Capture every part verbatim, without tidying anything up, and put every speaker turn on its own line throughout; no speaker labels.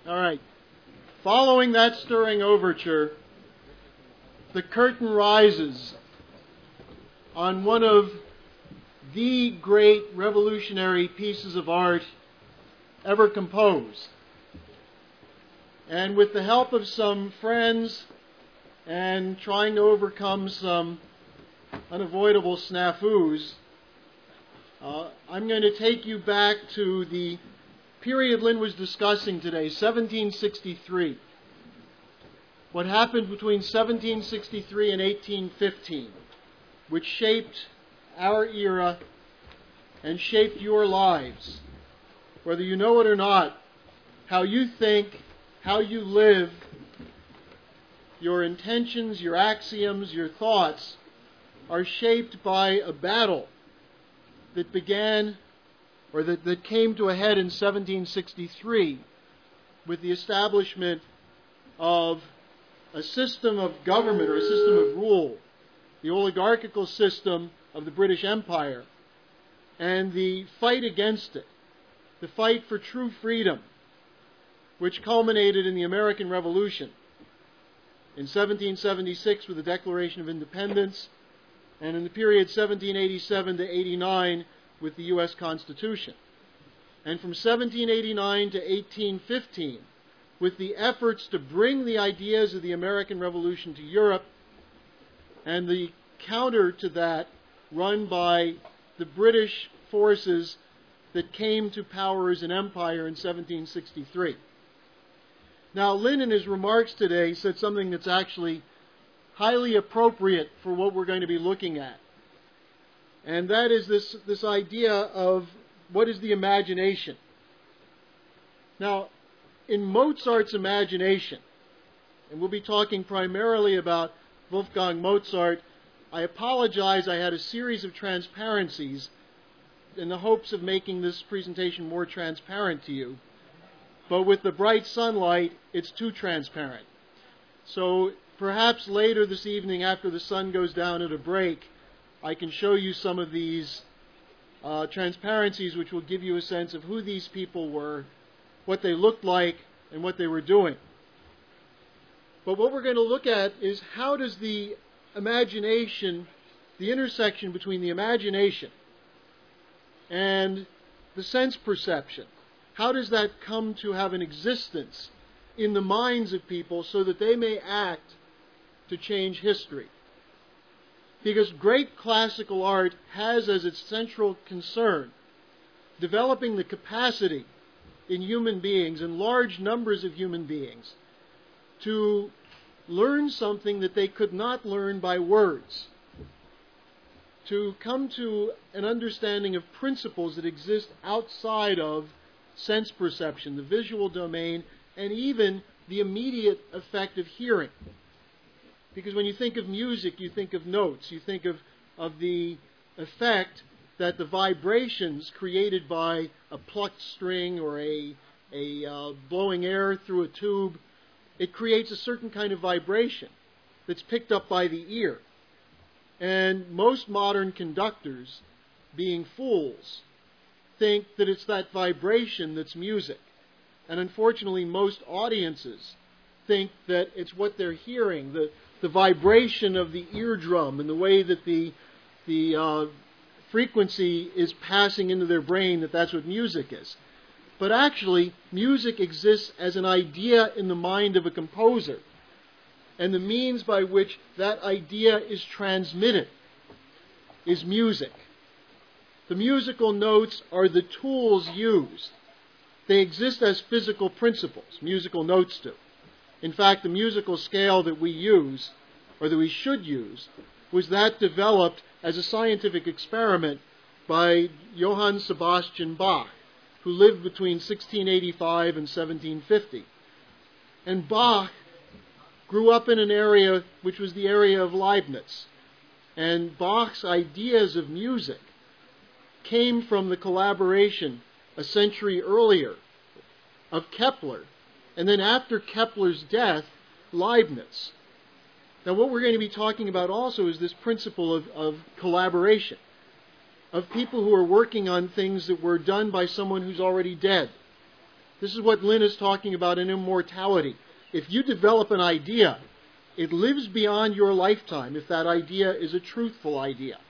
All right. Following that stirring overture, the curtain rises on one of the great revolutionary pieces of art ever composed. And with the help of some friends and trying to overcome some unavoidable snafus, uh, I'm going to take you back to the period Lynn was discussing today, seventeen sixty-three. What happened between seventeen sixty-three and eighteen fifteen, which shaped our era and shaped your lives. Whether you know it or not, how you think, how you live, your intentions, your axioms, your thoughts are shaped by a battle that began, or that, that came to a head in seventeen sixty-three with the establishment of a system of government or a system of rule, the oligarchical system of the British Empire, and the fight against it, the fight for true freedom, which culminated in the American Revolution in seventeen seventy-six with the Declaration of Independence, and in the period seventeen eighty-seven to eighty-nine with the U S Constitution. And from seventeen eighty-nine to eighteen fifteen, with the efforts to bring the ideas of the American Revolution to Europe, and the counter to that run by the British forces that came to power as an empire in seventeen sixty-three. Now, Lynn, in his remarks today, said something that's actually highly appropriate for what we're going to be looking at. And that is this, this idea of what is the imagination. Now, in Mozart's imagination, and we'll be talking primarily about Wolfgang Mozart, I apologize, I had a series of transparencies in the hopes of making this presentation more transparent to you. But with the bright sunlight, it's too transparent. So perhaps later this evening, after the sun goes down at a break, I can show you some of these uh, transparencies which will give you a sense of who these people were, what they looked like, and what they were doing. But what we're going to look at is how does the imagination, the intersection between the imagination and the sense perception, how does that come to have an existence in the minds of people so that they may act to change history? Because great classical art has as its central concern developing the capacity in human beings, in large numbers of human beings, to learn something that they could not learn by words, to come to an understanding of principles that exist outside of sense perception, the visual domain, and even the immediate effect of hearing. Because when you think of music, you think of notes, you think of, of the effect that the vibrations created by a plucked string or a, a uh, blowing air through a tube, it creates a certain kind of vibration that's picked up by the ear. And most modern conductors, being fools, think that it's that vibration that's music. And unfortunately, most audiences think that it's what they're hearing, the, the vibration of the eardrum and the way that the, the uh, frequency is passing into their brain, that that's what music is. But actually, music exists as an idea in the mind of a composer. And the means by which that idea is transmitted is music. The musical notes are the tools used. They exist as physical principles. Musical notes do. In fact, the musical scale that we use, or that we should use, was that developed as a scientific experiment by Johann Sebastian Bach, who lived between sixteen eighty-five and seventeen fifty. And Bach grew up in an area which was the area of Leibniz. And Bach's ideas of music came from the collaboration a century earlier of Kepler, and then after Kepler's death, Leibniz. Now what we're going to be talking about also is this principle of, of collaboration, of people who are working on things that were done by someone who's already dead. This is what Lynn is talking about in immortality. If you develop an idea, it lives beyond your lifetime if that idea is a truthful idea.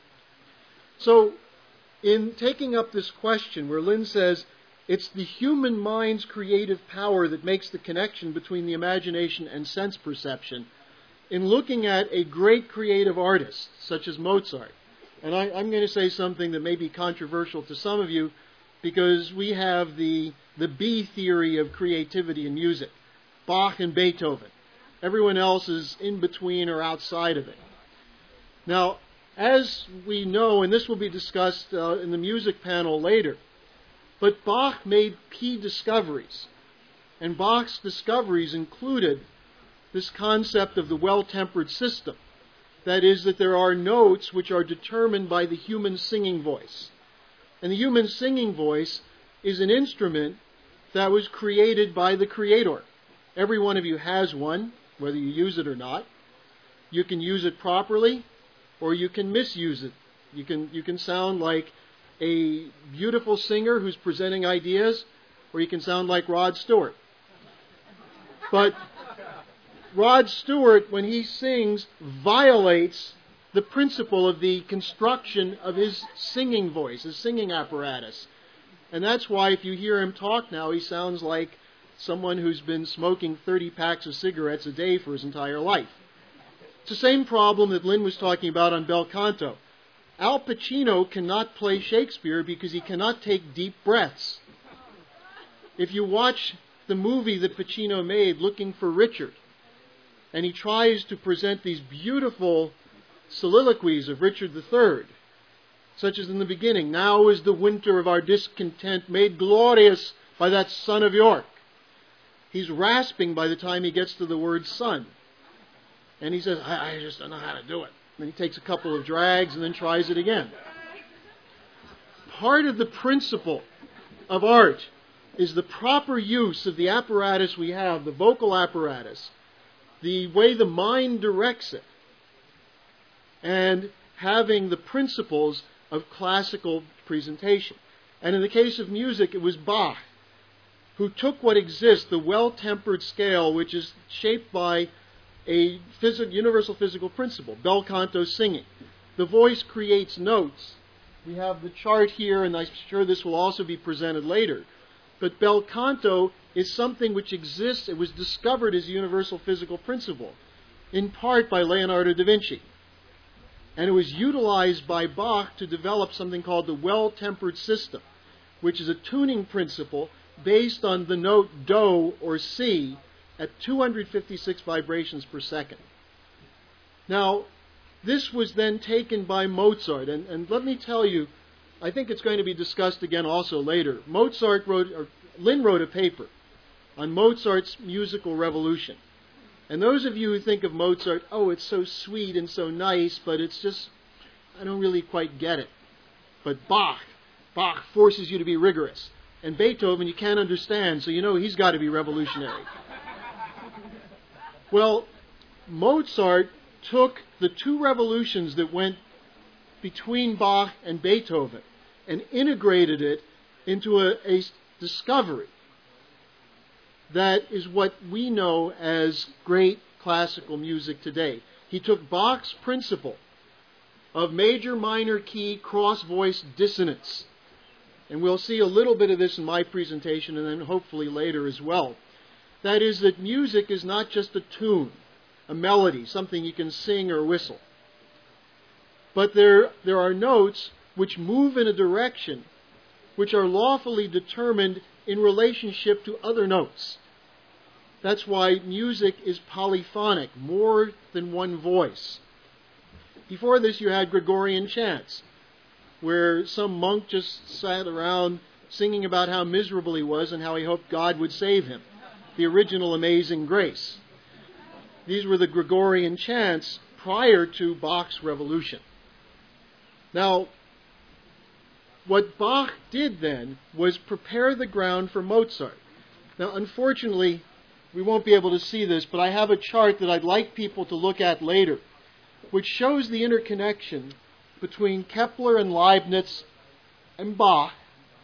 So, in taking up this question where Lynn says, it's the human mind's creative power that makes the connection between the imagination and sense perception, in looking at a great creative artist such as Mozart, and I, I'm going to say something that may be controversial to some of you, because we have the, the B theory of creativity in music, Bach and Beethoven. Everyone else is in between or outside of it. Now, as we know, and this will be discussed uh, in the music panel later, but Bach made key discoveries. And Bach's discoveries included this concept of the well-tempered system. That is, that there are notes which are determined by the human singing voice. And the human singing voice is an instrument that was created by the Creator. Every one of you has one, whether you use it or not. You can use it properly, or you can misuse it. You can, you can sound like a beautiful singer who's presenting ideas, or you can sound like Rod Stewart. But Rod Stewart, when he sings, violates the principle of the construction of his singing voice, his singing apparatus. And that's why if you hear him talk now, he sounds like someone who's been smoking thirty packs of cigarettes a day for his entire life. It's the same problem that Lynn was talking about on Bel Canto. Al Pacino cannot play Shakespeare because he cannot take deep breaths. If you watch the movie that Pacino made, Looking for Richard, and he tries to present these beautiful soliloquies of Richard the Third, such as in the beginning, now is the winter of our discontent made glorious by that son of York. He's rasping by the time he gets to the word son. And he says, I, I just don't know how to do it. And he takes a couple of drags and then tries it again. Part of the principle of art is the proper use of the apparatus we have, the vocal apparatus, the way the mind directs it, and having the principles of classical presentation. And in the case of music, it was Bach who took what exists, the well-tempered scale, which is shaped by a phys- universal physical principle, bel canto singing. The voice creates notes. We have the chart here, and I'm sure this will also be presented later. But bel canto is something which exists, it was discovered as a universal physical principle, in part by Leonardo da Vinci. And it was utilized by Bach to develop something called the well-tempered system, which is a tuning principle based on the note do or si at two hundred fifty-six vibrations per second. Now, this was then taken by Mozart, and, and let me tell you, I think it's going to be discussed again also later. Mozart wrote, or Lynn wrote a paper on Mozart's musical revolution. And those of you who think of Mozart, oh, it's so sweet and so nice, but it's just, I don't really quite get it. But Bach, Bach forces you to be rigorous. And Beethoven you can't understand, so you know he's got to be revolutionary. Well, Mozart took the two revolutions that went between Bach and Beethoven and integrated it into a, a discovery that is what we know as great classical music today. He took Bach's principle of major-minor key cross-voice dissonance, and we'll see a little bit of this in my presentation and then hopefully later as well. That is, that music is not just a tune, a melody, something you can sing or whistle. But there, there are notes which move in a direction which are lawfully determined in relationship to other notes. That's why music is polyphonic, more than one voice. Before this you had Gregorian chants, where some monk just sat around singing about how miserable he was and how he hoped God would save him. The original Amazing Grace. These were the Gregorian chants prior to Bach's revolution. Now, what Bach did then was prepare the ground for Mozart. Now, unfortunately, we won't be able to see this, but I have a chart that I'd like people to look at later, which shows the interconnection between Kepler and Leibniz and Bach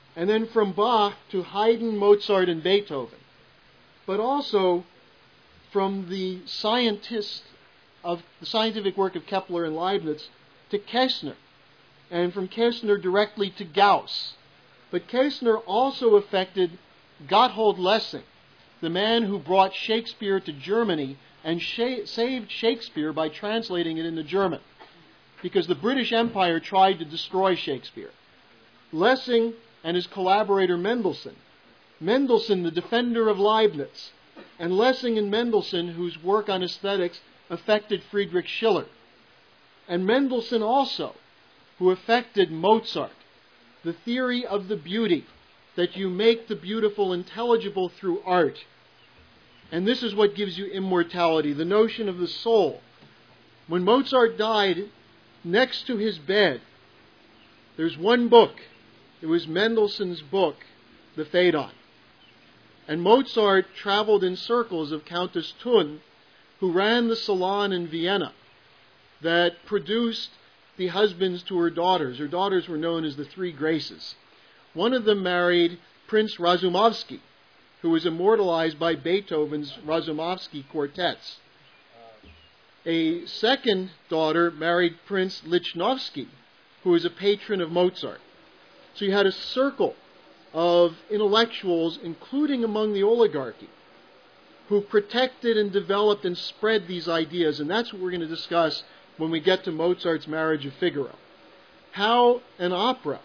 And then from Bach to Haydn, Mozart, and Beethoven. But also from the scientists of the scientific work of Kepler and Leibniz to Kästner, and from Kästner directly to Gauss. But Kästner also affected Gotthold Lessing, the man who brought Shakespeare to Germany and sh- saved Shakespeare by translating it into German, because the British Empire tried to destroy Shakespeare. Lessing and his collaborator Mendelssohn. Mendelssohn, the defender of Leibniz, and Lessing and Mendelssohn, whose work on aesthetics affected Friedrich Schiller. And Mendelssohn also, who affected Mozart, the theory of the beauty, that you make the beautiful intelligible through art. And this is what gives you immortality, the notion of the soul. When Mozart died, next to his bed, there's one book. It was Mendelssohn's book, the Phaedon. And Mozart traveled in circles of Countess Thun, who ran the salon in Vienna that produced the husbands to her daughters. Her daughters were known as the Three Graces. One of them married Prince Razumovsky, who was immortalized by Beethoven's Razumovsky quartets. A second daughter married Prince Lichnowsky, who was a patron of Mozart. So you had a circle of intellectuals, including among the oligarchy, who protected and developed and spread these ideas. And that's what we're going to discuss when we get to Mozart's Marriage of Figaro. How an opera,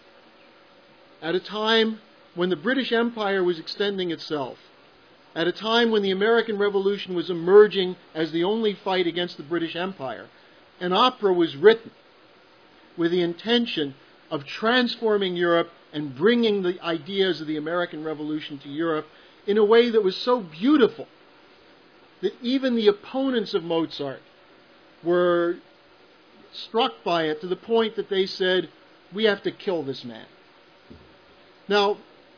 at a time when the British Empire was extending itself, at a time when the American Revolution was emerging as the only fight against the British Empire, an opera was written with the intention of transforming Europe and bringing the ideas of the American Revolution to Europe in a way that was so beautiful that even the opponents of Mozart were struck by it to the point that they said, we have to kill this man. Now,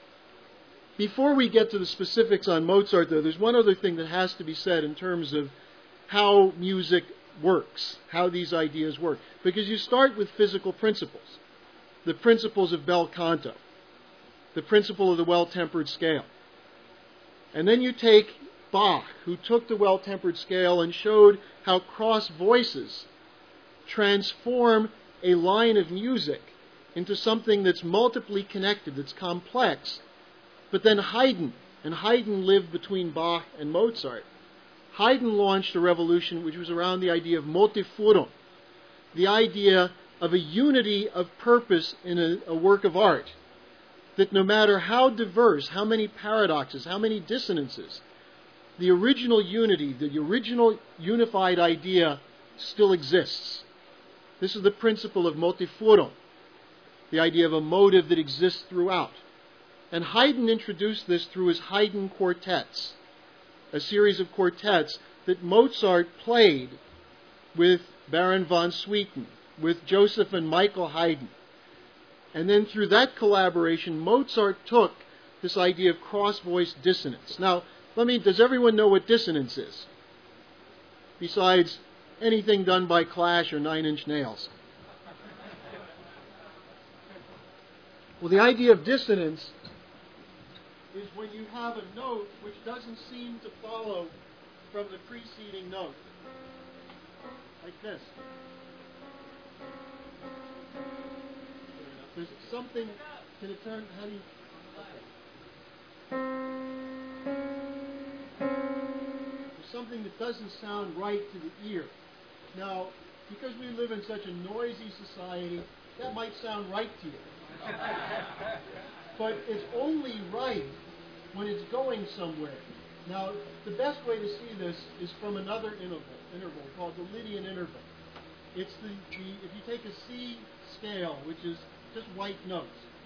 before we get to the specifics on Mozart, though, there's one other thing that has to be said in terms of how music works, how these ideas work. Because you start with physical principles. The principles of bel canto, the principle of the well-tempered scale. And then you take Bach, who took the well-tempered scale and showed how cross voices transform a line of music into something that's multiply connected, that's complex. But then Haydn, and Haydn lived between Bach and Mozart. Haydn launched a revolution which was around the idea of multiforum, the idea of a unity of purpose in a, a work of art, that no matter how diverse, how many paradoxes, how many dissonances, the original unity, the original unified idea still exists. This is the principle of multiforum, the idea of a motive that exists throughout. And Haydn introduced this through his Haydn quartets, a series of quartets that Mozart played with Baron von Swieten, with Joseph and Michael Haydn. And then through that collaboration, Mozart took this idea of cross-voice dissonance. Now, let me, does everyone know what dissonance is? Besides anything done by Clash or Nine Inch Nails. Well, the idea of dissonance is when you have a note which doesn't seem to follow from the preceding note. Like this. There's something, can it turn, how do you, okay. There's something that doesn't sound right to the ear. Now, because we live in such a noisy society, that might sound right to you. But it's only right when it's going somewhere. Now, the best way to see this is from another interval, interval called the Lydian interval. It's the, the if you take a C scale, which is just white notes.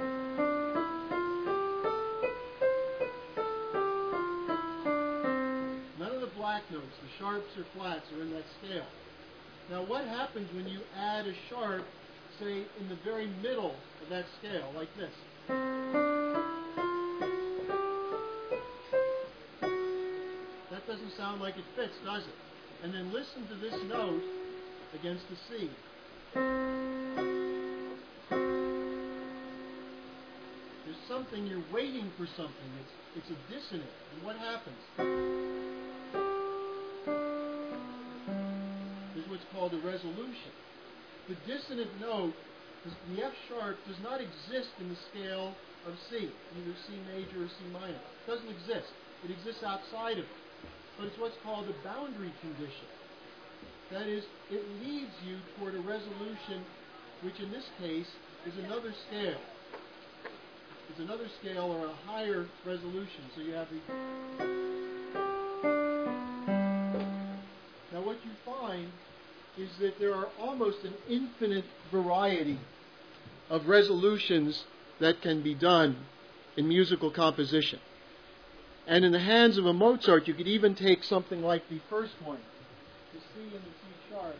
None of the black notes, the sharps or flats, are in that scale. Now, what happens when you add a sharp, say, in the very middle of that scale, like this? That doesn't sound like it fits, does it? And then listen to this note against the C. There's something, you're waiting for something. It's, it's a dissonant. And what happens? There's what's called a resolution. The dissonant note, the F sharp, does not exist in the scale of C, either C major or C minor. It doesn't exist. It exists outside of it. But it's what's called a boundary condition. That is, it leads you toward a resolution, which in this case is another scale. It's another scale or a higher resolution. So you have the... Now what you find is that there are almost an infinite variety of resolutions that can be done in musical composition. And in the hands of a Mozart, you could even take something like the first one, the C and the C sharp,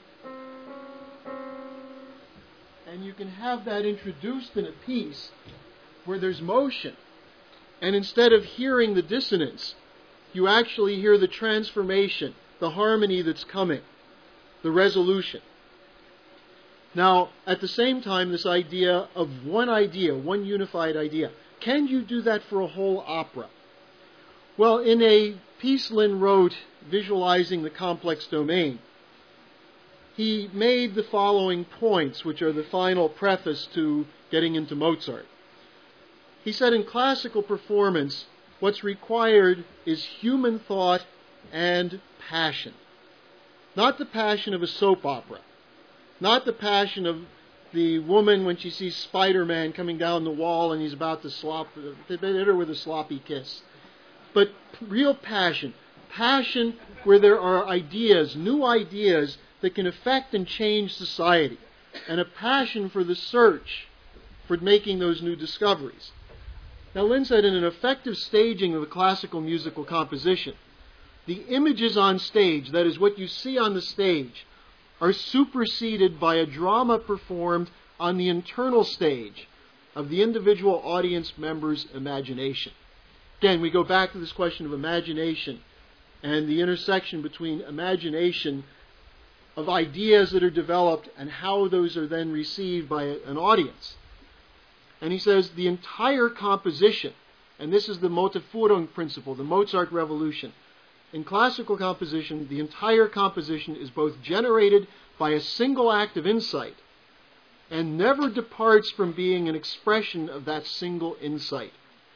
and you can have that introduced in a piece where there's motion. And instead of hearing the dissonance, you actually hear the transformation, the harmony that's coming, the resolution. Now, at the same time, this idea of one idea, one unified idea. Can you do that for a whole opera? Well, in a piece Lynn wrote visualizing the complex domain, he made the following points, which are the final preface to getting into Mozart. He said, in classical performance, what's required is human thought and passion. Not the passion of a soap opera. Not the passion of the woman when she sees Spider-Man coming down the wall and he's about to slop, hit her with a sloppy kiss. But real passion. Passion where there are ideas, new ideas that can affect and change society. And a passion for the search for making those new discoveries. Now, Lynn said in an effective staging of a classical musical composition, the images on stage, that is what you see on the stage, are superseded by a drama performed on the internal stage of the individual audience member's imagination. Again, we go back to this question of imagination and the intersection between imagination of ideas that are developed and how those are then received by an audience. And he says the entire composition, and this is the Motivführung principle, the Mozart revolution. In classical composition, the entire composition is both generated by a single act of insight and never departs from being an expression of that single insight.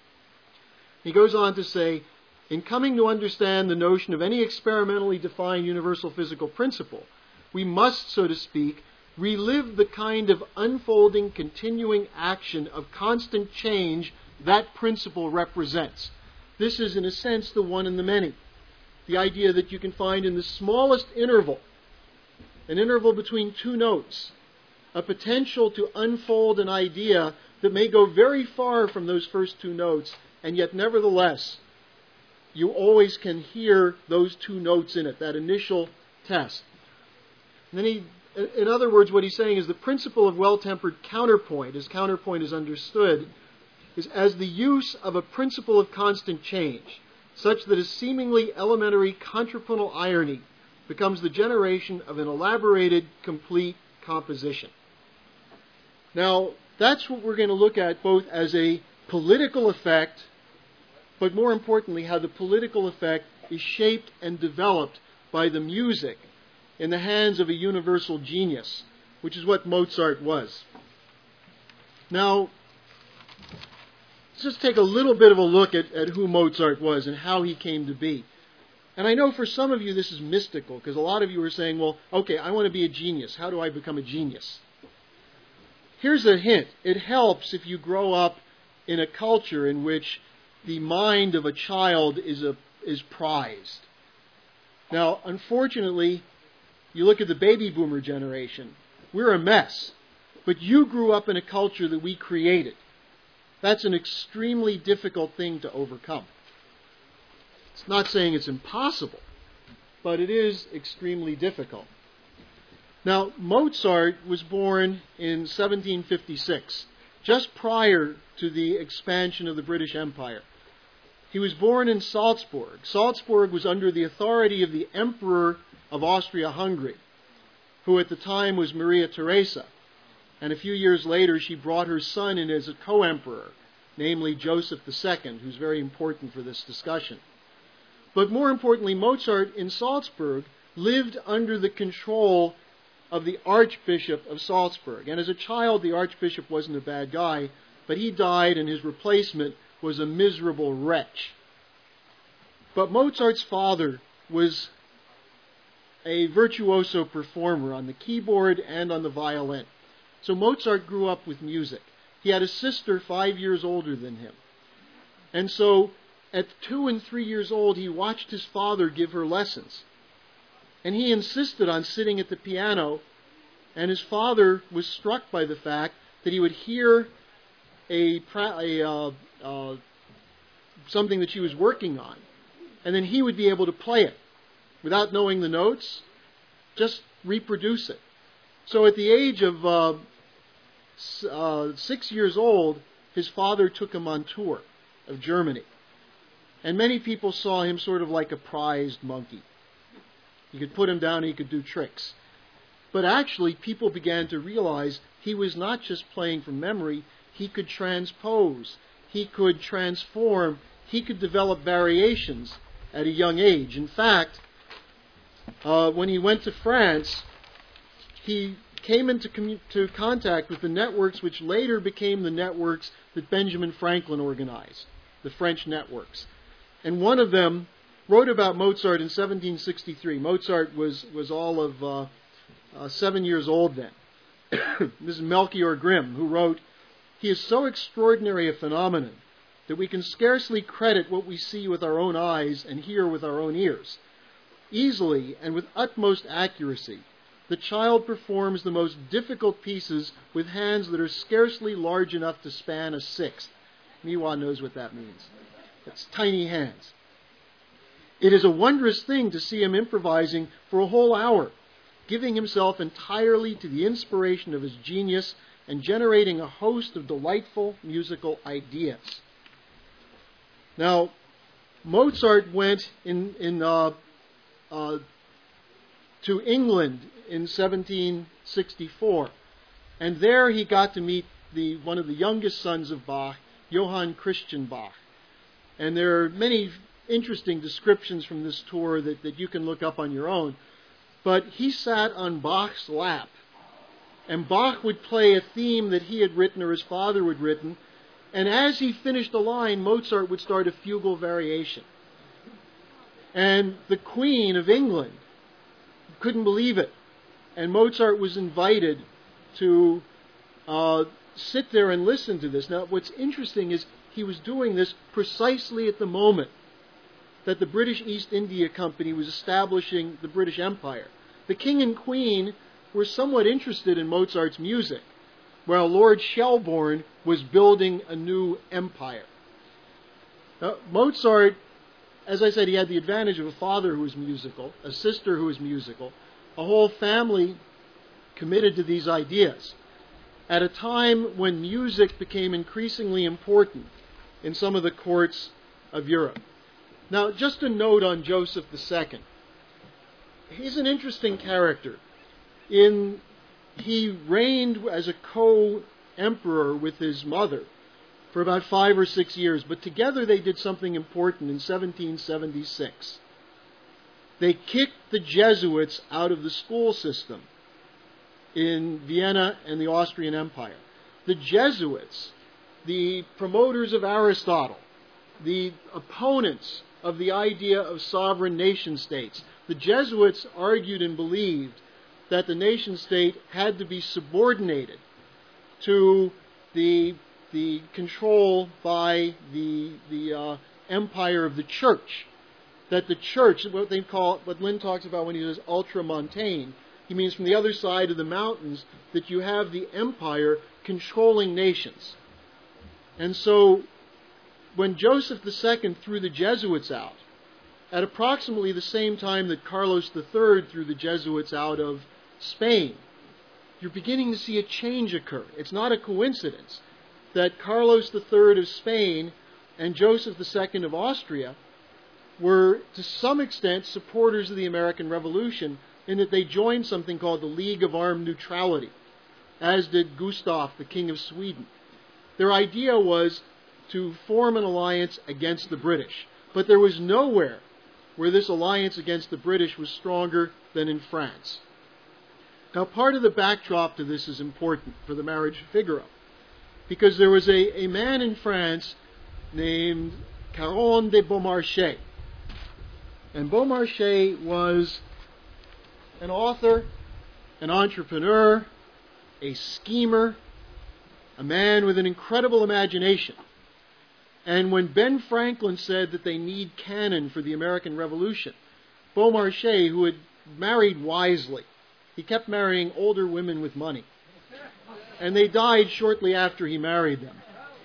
He goes on to say, in coming to understand the notion of any experimentally defined universal physical principle, we must, so to speak, relive the kind of unfolding, continuing action of constant change that principle represents. This is, in a sense, the one and the many. The idea that you can find in the smallest interval, an interval between two notes, a potential to unfold an idea that may go very far from those first two notes, and yet nevertheless, you always can hear those two notes in it, that initial test. And then he, in other words, what he's saying is the principle of well-tempered counterpoint, as counterpoint is understood, is as the use of a principle of constant change, such that a seemingly elementary contrapuntal irony becomes the generation of an elaborated, complete composition. Now, that's what we're going to look at both as a political effect, but more importantly, how the political effect is shaped and developed by the music in the hands of a universal genius, which is what Mozart was. Now, let's just take a little bit of a look at, at who Mozart was and how he came to be. And I know for some of you this is mystical, because a lot of you are saying, well, okay, I want to be a genius. How do I become a genius? Here's a hint. It helps if you grow up in a culture in which the mind of a child is, a, is prized. Now, unfortunately, you look at the baby boomer generation. We're a mess. But you grew up in a culture that we created. That's an extremely difficult thing to overcome. It's not saying it's impossible, but it is extremely difficult. Now, Mozart was born in seventeen fifty-six, just prior to the expansion of the British Empire. He was born in Salzburg. Salzburg was under the authority of the Emperor of Austria-Hungary, who at the time was Maria Theresa. And a few years later, she brought her son in as a co-emperor. namely Joseph the Second, who's very important for this discussion. But more importantly, Mozart in Salzburg lived under the control of the Archbishop of Salzburg. And as a child, the Archbishop wasn't a bad guy, but he died and his replacement was a miserable wretch. But Mozart's father was a virtuoso performer on the keyboard and on the violin. So Mozart grew up with music. He had a sister five years older than him. And so at two and three years old, he watched his father give her lessons. And he insisted on sitting at the piano, and his father was struck by the fact that he would hear a, a uh, uh, something that she was working on, and then he would be able to play it without knowing the notes, just reproduce it. So at the age of uh, uh, six years old, his father took him on tour of Germany. And many people saw him sort of like a prized monkey. You could put him down and he could do tricks. But actually, people began to realize he was not just playing from memory, he could transpose, he could transform, he could develop variations at a young age. In fact, uh, when he went to France, he came into commu- to contact with the networks which later became the networks that Benjamin Franklin organized, the French networks. And one of them wrote about Mozart in seventeen sixty-three. Mozart was, was all of uh, uh, seven years old then. This is Melchior Grimm, who wrote, "He is so extraordinary a phenomenon that we can scarcely credit what we see with our own eyes and hear with our own ears. Easily and with utmost accuracy, the child performs the most difficult pieces with hands that are scarcely large enough to span a sixth." Miwa knows what that means. It's tiny hands. "It is a wondrous thing to see him improvising for a whole hour, giving himself entirely to the inspiration of his genius and generating a host of delightful musical ideas." Now, Mozart went in, in, uh, uh, to England in seventeen sixty-four, and there he got to meet the, one of the youngest sons of Bach, Johann Christian Bach. And there are many interesting descriptions from this tour that, that you can look up on your own. But he sat on Bach's lap, and Bach would play a theme that he had written or his father had written, and as he finished a line, Mozart would start a fugal variation. And the Queen of England couldn't believe it. And Mozart was invited to uh, sit there and listen to this. Now, what's interesting is he was doing this precisely at the moment that the British East India Company was establishing the British Empire. The King and Queen were somewhat interested in Mozart's music, while Lord Shelburne was building a new empire. Now, Mozart, as I said, he had the advantage of a father who was musical, a sister who was musical, a whole family committed to these ideas, at a time when music became increasingly important in some of the courts of Europe. Now, just a note on Joseph the Second. He's an interesting character. In, he reigned as a co-emperor with his mother for about five or six years, but together they did something important in seventeen seventy-six. They kicked the Jesuits out of the school system in Vienna and the Austrian Empire. The Jesuits, the promoters of Aristotle, the opponents of the idea of sovereign nation states, the Jesuits argued and believed that the nation state had to be subordinated to the, the control by the, the uh, empire of the church. That the church, what they call, what Lynn talks about when he says ultramontane, he means from the other side of the mountains, that you have the empire controlling nations. And so, when Joseph the Second threw the Jesuits out, at approximately the same time that Carlos the Third threw the Jesuits out of Spain, you're beginning to see a change occur. It's not a coincidence that Carlos the Third of Spain and Joseph the Second of Austria were, to some extent, supporters of the American Revolution in that they joined something called the League of Armed Neutrality, as did Gustav, the King of Sweden. Their idea was, to form an alliance against the British. But there was nowhere where this alliance against the British was stronger than in France. Now, part of the backdrop to this is important for the marriage of Figaro, because there was a, a man in France named Caron de Beaumarchais. And Beaumarchais was an author, an entrepreneur, a schemer, a man with an incredible imagination. And when Ben Franklin said that they need cannon for the American Revolution, Beaumarchais, who had married wisely, he kept marrying older women with money. And they died shortly after he married them.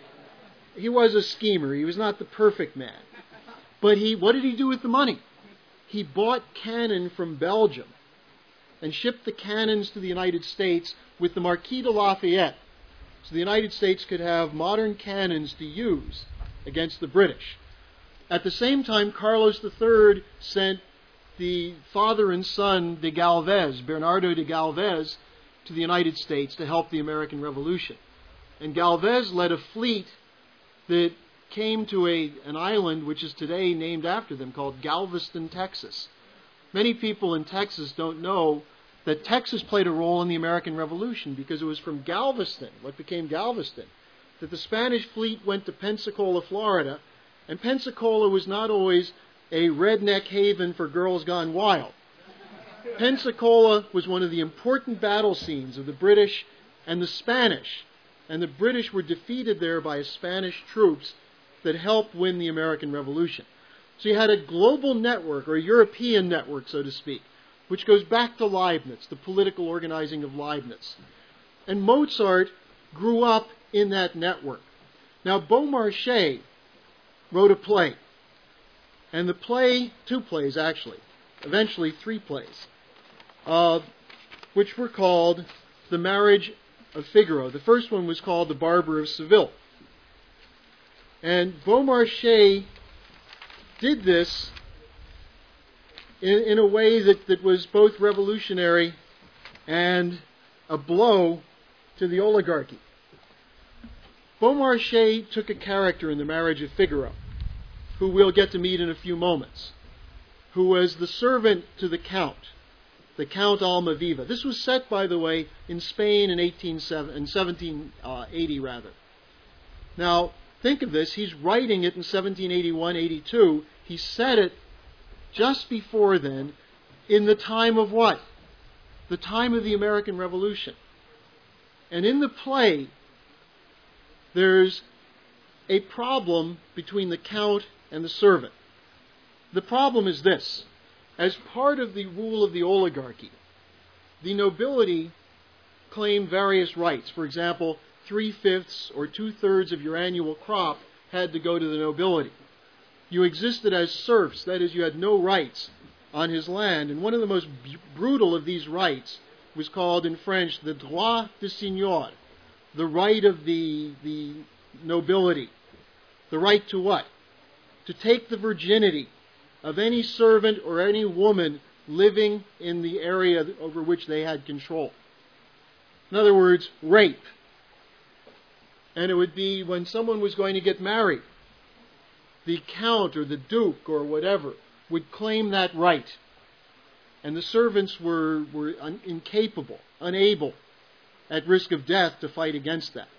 He was a schemer. He was not the perfect man. But he, what did he do with the money? He bought cannon from Belgium and shipped the cannons to the United States with the Marquis de Lafayette, so the United States could have modern cannons to use against the British. At the same time, Carlos the Third sent the father and son de Galvez, Bernardo de Galvez, to the United States to help the American Revolution. And Galvez led a fleet that came to a, an island which is today named after them, called Galveston, Texas. Many people in Texas don't know that Texas played a role in the American Revolution, because it was from Galveston, what became Galveston, that the Spanish fleet went to Pensacola, Florida, and Pensacola was not always a redneck haven for girls gone wild. Pensacola was one of the important battle scenes of the British and the Spanish, and the British were defeated there by Spanish troops that helped win the American Revolution. So you had a global network, or a European network, so to speak, which goes back to Leibniz, the political organizing of Leibniz. And Mozart grew up in that network. Now, Beaumarchais wrote a play. And the play, two plays actually, eventually three plays, uh, which were called The Marriage of Figaro. The first one was called The Barber of Seville. And Beaumarchais did this in, in a way that, that was both revolutionary and a blow to the oligarchy. Beaumarchais took a character in The Marriage of Figaro, who we'll get to meet in a few moments, who was the servant to the Count, the Count Almaviva. This was set, by the way, in Spain in, eighteen, in seventeen eighty, rather. Now, think of this. He's writing it in seventeen eighty-one eighty-two. He set it just before then, in the time of what? The time of the American Revolution. And in the play, there's a problem between the Count and the servant. The problem is this. As part of the rule of the oligarchy, the nobility claimed various rights. For example, three-fifths or two-thirds of your annual crop had to go to the nobility. You existed as serfs, that is, you had no rights on his land. And one of the most b- brutal of these rights was called in French the droit de seigneur, the right of the, the nobility. The right to what? To take the virginity of any servant or any woman living in the area over which they had control. In other words, rape. And it would be when someone was going to get married, the count or the duke or whatever would claim that right. And the servants were, were un- incapable, unable, at risk of death, to fight against that.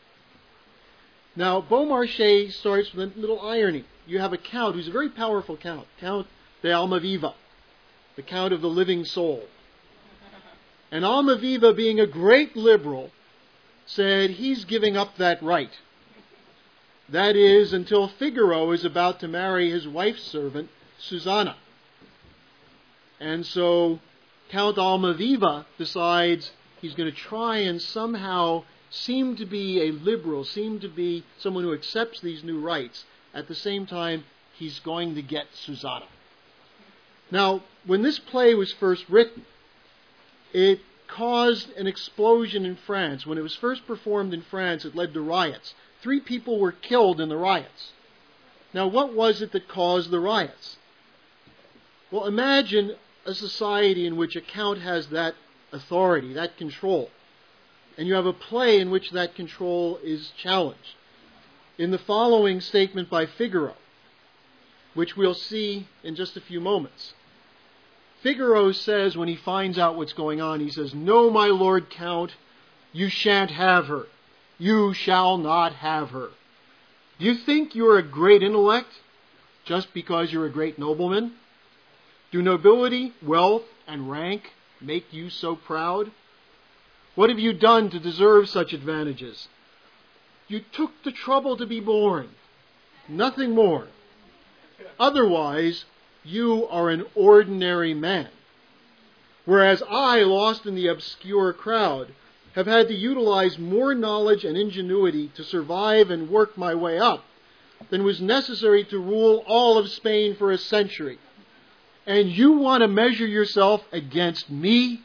Now, Beaumarchais starts with a little irony. You have a count who's a very powerful count, Count de Almaviva, the Count of the living soul. And Almaviva, being a great liberal, said he's giving up that right. That is, until Figaro is about to marry his wife's servant, Susanna. And so Count Almaviva decides he's going to try and somehow seem to be a liberal, seem to be someone who accepts these new rights. At the same time, he's going to get Susanna. Now, when this play was first written, it caused an explosion in France. When it was first performed in France, it led to riots. Three people were killed in the riots. Now, what was it that caused the riots? Well, imagine a society in which a count has that authority, that control, and you have a play in which that control is challenged. in the following statement by Figaro, which we'll see in just a few moments. Figaro says, when he finds out what's going on, he says, "No, my Lord Count, you shan't have her. You shall not have her. Do you think you're a great intellect just because you're a great nobleman? Do nobility, wealth, and rank make you so proud? What have you done to deserve such advantages? You took the trouble to be born, nothing more. Otherwise, you are an ordinary man. Whereas I, lost in the obscure crowd, have had to utilize more knowledge and ingenuity to survive and work my way up than was necessary to rule all of Spain for a century. And you want to measure yourself against me?"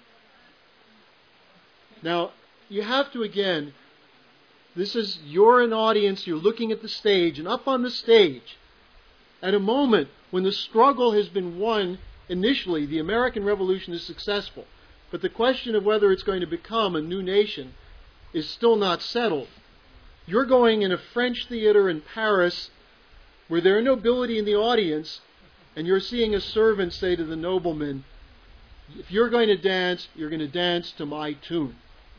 Now, you have to, again, this is, you're an audience, you're looking at the stage, and up on the stage, at a moment when the struggle has been won initially, the American Revolution is successful, but the question of whether it's going to become a new nation is still not settled. You're going in a French theater in Paris where there are nobility in the audience, and you're seeing a servant say to the nobleman, "If you're going to dance, you're going to dance to my tune."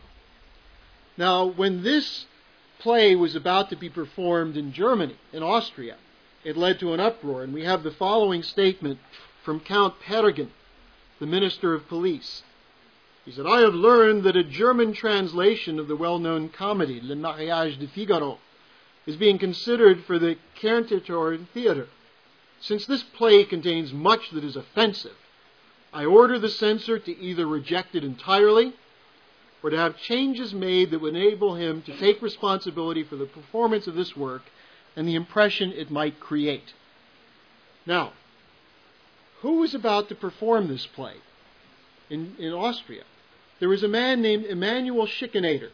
Now, when this play was about to be performed in Germany, in Austria, it led to an uproar, and we have the following statement from Count Pergen, the Minister of Police. He said, "I have learned that a German translation of the well-known comedy, Le Mariage de Figaro, is being considered for the Kerntheater Theater. Since this play contains much that is offensive, I order the censor to either reject it entirely or to have changes made that would enable him to take responsibility for the performance of this work and the impression it might create." Now, who was about to perform this play in, in Austria? There was a man named Emanuel Schikaneder.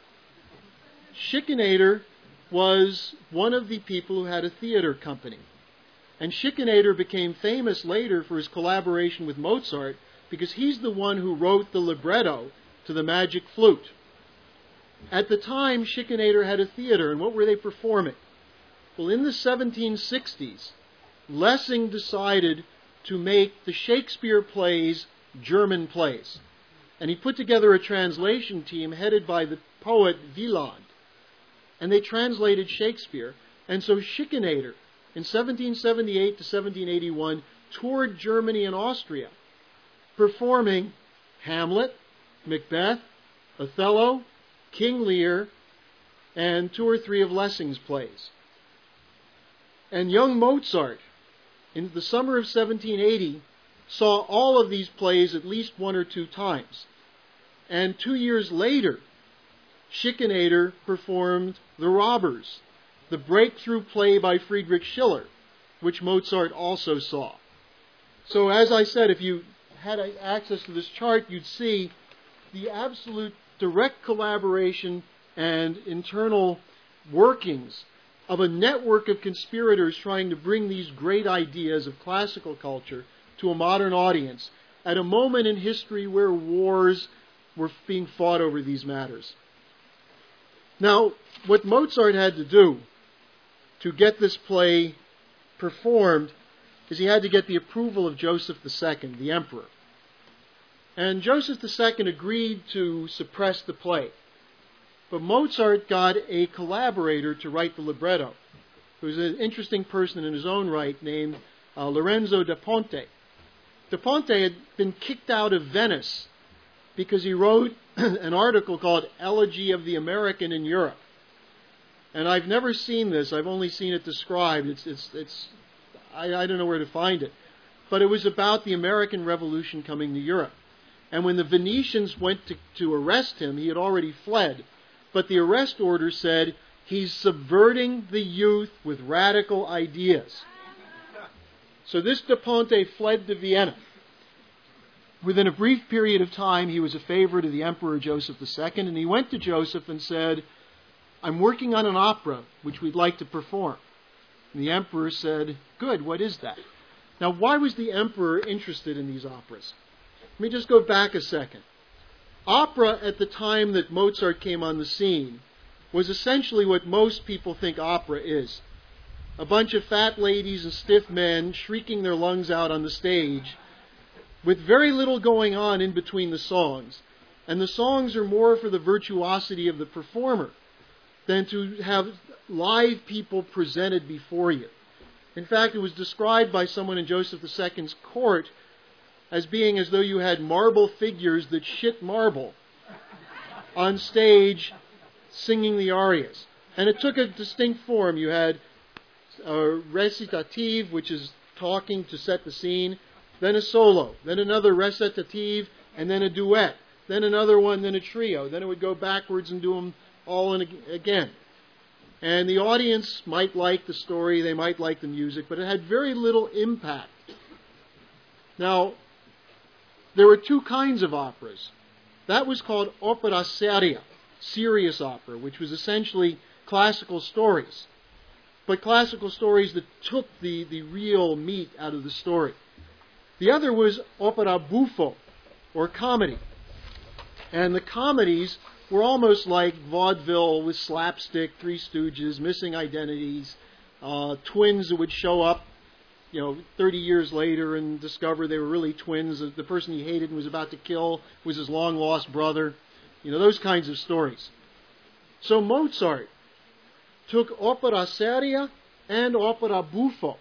Schikaneder was one of the people who had a theater company. And Schikaneder became famous later for his collaboration with Mozart because he's the one who wrote the libretto to the Magic Flute. At the time, Schikaneder had a theater, and what were they performing? Well, in the seventeen sixties, Lessing decided to make the Shakespeare plays German plays. And he put together a translation team headed by the poet Wieland. And they translated Shakespeare. And so Schikaneder, in seventeen seventy-eight to seventeen eighty-one, toured Germany and Austria, performing Hamlet, Macbeth, Othello, King Lear, and two or three of Lessing's plays. And young Mozart, in the summer of seventeen eighty, saw all of these plays at least one or two times. And two years later, Schikaneder performed The Robbers, the breakthrough play by Friedrich Schiller, which Mozart also saw. So as I said, if you had access to this chart, you'd see the absolute direct collaboration and internal workings of a network of conspirators trying to bring these great ideas of classical culture to a modern audience at a moment in history where wars were being fought over these matters. Now, what Mozart had to do to get this play performed is he had to get the approval of Joseph the Second, the emperor. And Joseph the Second agreed to suppress the play. But Mozart got a collaborator to write the libretto, who was an interesting person in his own right named uh, Lorenzo da Ponte. Da Ponte had been kicked out of Venice because he wrote an article called Elegy of the American in Europe. And I've never seen this. I've only seen it described. It's, it's, it's, I, I don't know where to find it. But it was about the American Revolution coming to Europe. And when the Venetians went to, to arrest him, he had already fled. But the arrest order said, he's subverting the youth with radical ideas. So this Da Ponte fled to Vienna. Within a brief period of time, he was a favorite of the Emperor Joseph the Second, and he went to Joseph and said, I'm working on an opera which we'd like to perform. And the Emperor said, good, what is that? Now, why was the Emperor interested in these operas? Let me just go back a second. Opera, at the time that Mozart came on the scene, was essentially what most people think opera is. A bunch of fat ladies and stiff men shrieking their lungs out on the stage with very little going on in between the songs. And the songs are more for the virtuosity of the performer than to have live people presented before you. In fact, it was described by someone in Joseph the Second's court as being as though you had marble figures that shit marble on stage singing the arias. And it took a distinct form. You had a recitative, which is talking to set the scene, then a solo, then another recitative, and then a duet, then another one, then a trio. Then it would go backwards and do them all in again. And the audience might like the story, they might like the music, but it had very little impact. Now, there were two kinds of operas. That was called opera seria, serious opera, which was essentially classical stories. But classical stories that took the, the real meat out of the story. The other was opera buffo, or comedy. And the comedies were almost like vaudeville with slapstick, Three Stooges, missing identities, uh, twins that would show up, you know, thirty years later and discover they were really twins. The person he hated and was about to kill was his long-lost brother. You know, those kinds of stories. So Mozart took opera seria and opera buffo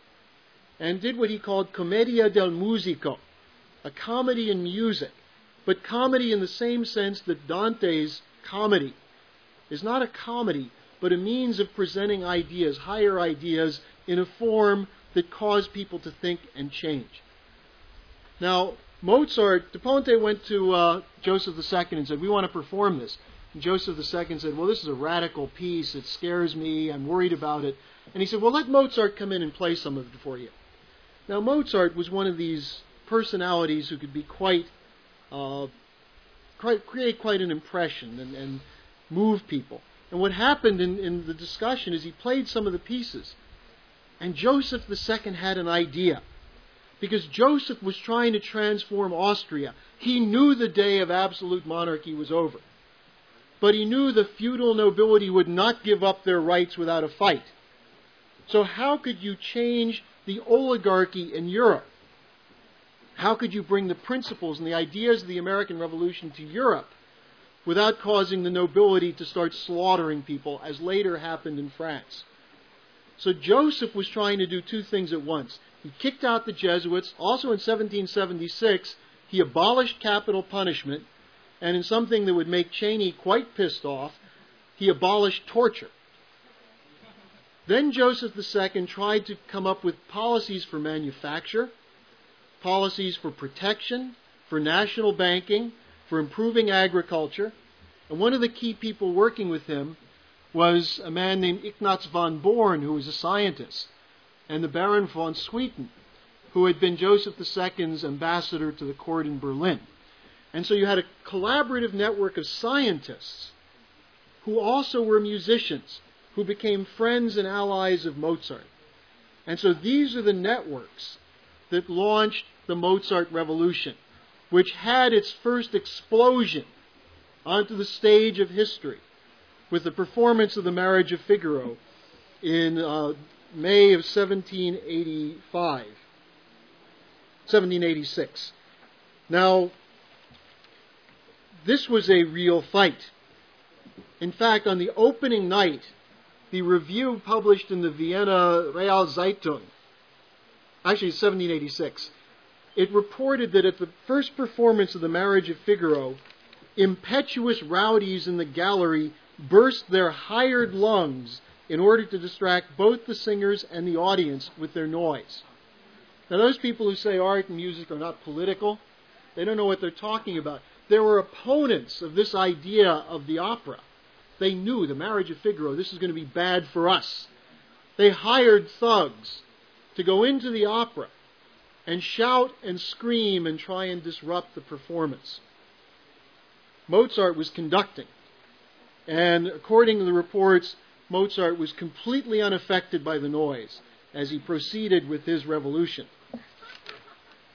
and did what he called commedia del musico, a comedy in music. But comedy in the same sense that Dante's comedy is not a comedy, but a means of presenting ideas, higher ideas, in a form that cause people to think and change. Now, Mozart, De Ponte went to uh, Joseph the Second and said, we want to perform this. And Joseph the Second said, well, this is a radical piece. It scares me. I'm worried about it. And he said, well, let Mozart come in and play some of it for you. Now, Mozart was one of these personalities who could be quite, uh, quite create quite an impression and, and move people. And what happened in, in the discussion is he played some of the pieces. And Joseph the Second had an idea. Because Joseph was trying to transform Austria. He knew the day of absolute monarchy was over. But he knew the feudal nobility would not give up their rights without a fight. So how could you change the oligarchy in Europe? How could you bring the principles and the ideas of the American Revolution to Europe without causing the nobility to start slaughtering people, as later happened in France? So Joseph was trying to do two things at once. He kicked out the Jesuits. Also in seventeen seventy-six, he abolished capital punishment. And in something that would make Cheney quite pissed off, he abolished torture. Then Joseph the Second tried to come up with policies for manufacture, policies for protection, for national banking, for improving agriculture. And one of the key people working with him was a man named Ignaz von Born, who was a scientist, and the Baron von Swieten, who had been Joseph the Second's ambassador to the court in Berlin. And so you had a collaborative network of scientists who also were musicians, who became friends and allies of Mozart. And so these are the networks that launched the Mozart Revolution, which had its first explosion onto the stage of history with the performance of The Marriage of Figaro in uh, May of seventeen eighty-five, seventeen eighty-six. Now, this was a real fight. In fact, on the opening night, the review published in the Vienna Real Zeitung, actually seventeen eighty-six, it reported that at the first performance of The Marriage of Figaro, impetuous rowdies in the gallery burst their hired lungs in order to distract both the singers and the audience with their noise. Now, those people who say art and music are not political, they don't know what they're talking about. There were opponents of this idea of the opera. They knew The Marriage of Figaro, this is going to be bad for us. They hired thugs to go into the opera and shout and scream and try and disrupt the performance. Mozart was conducting. And according to the reports, Mozart was completely unaffected by the noise as he proceeded with his revolution.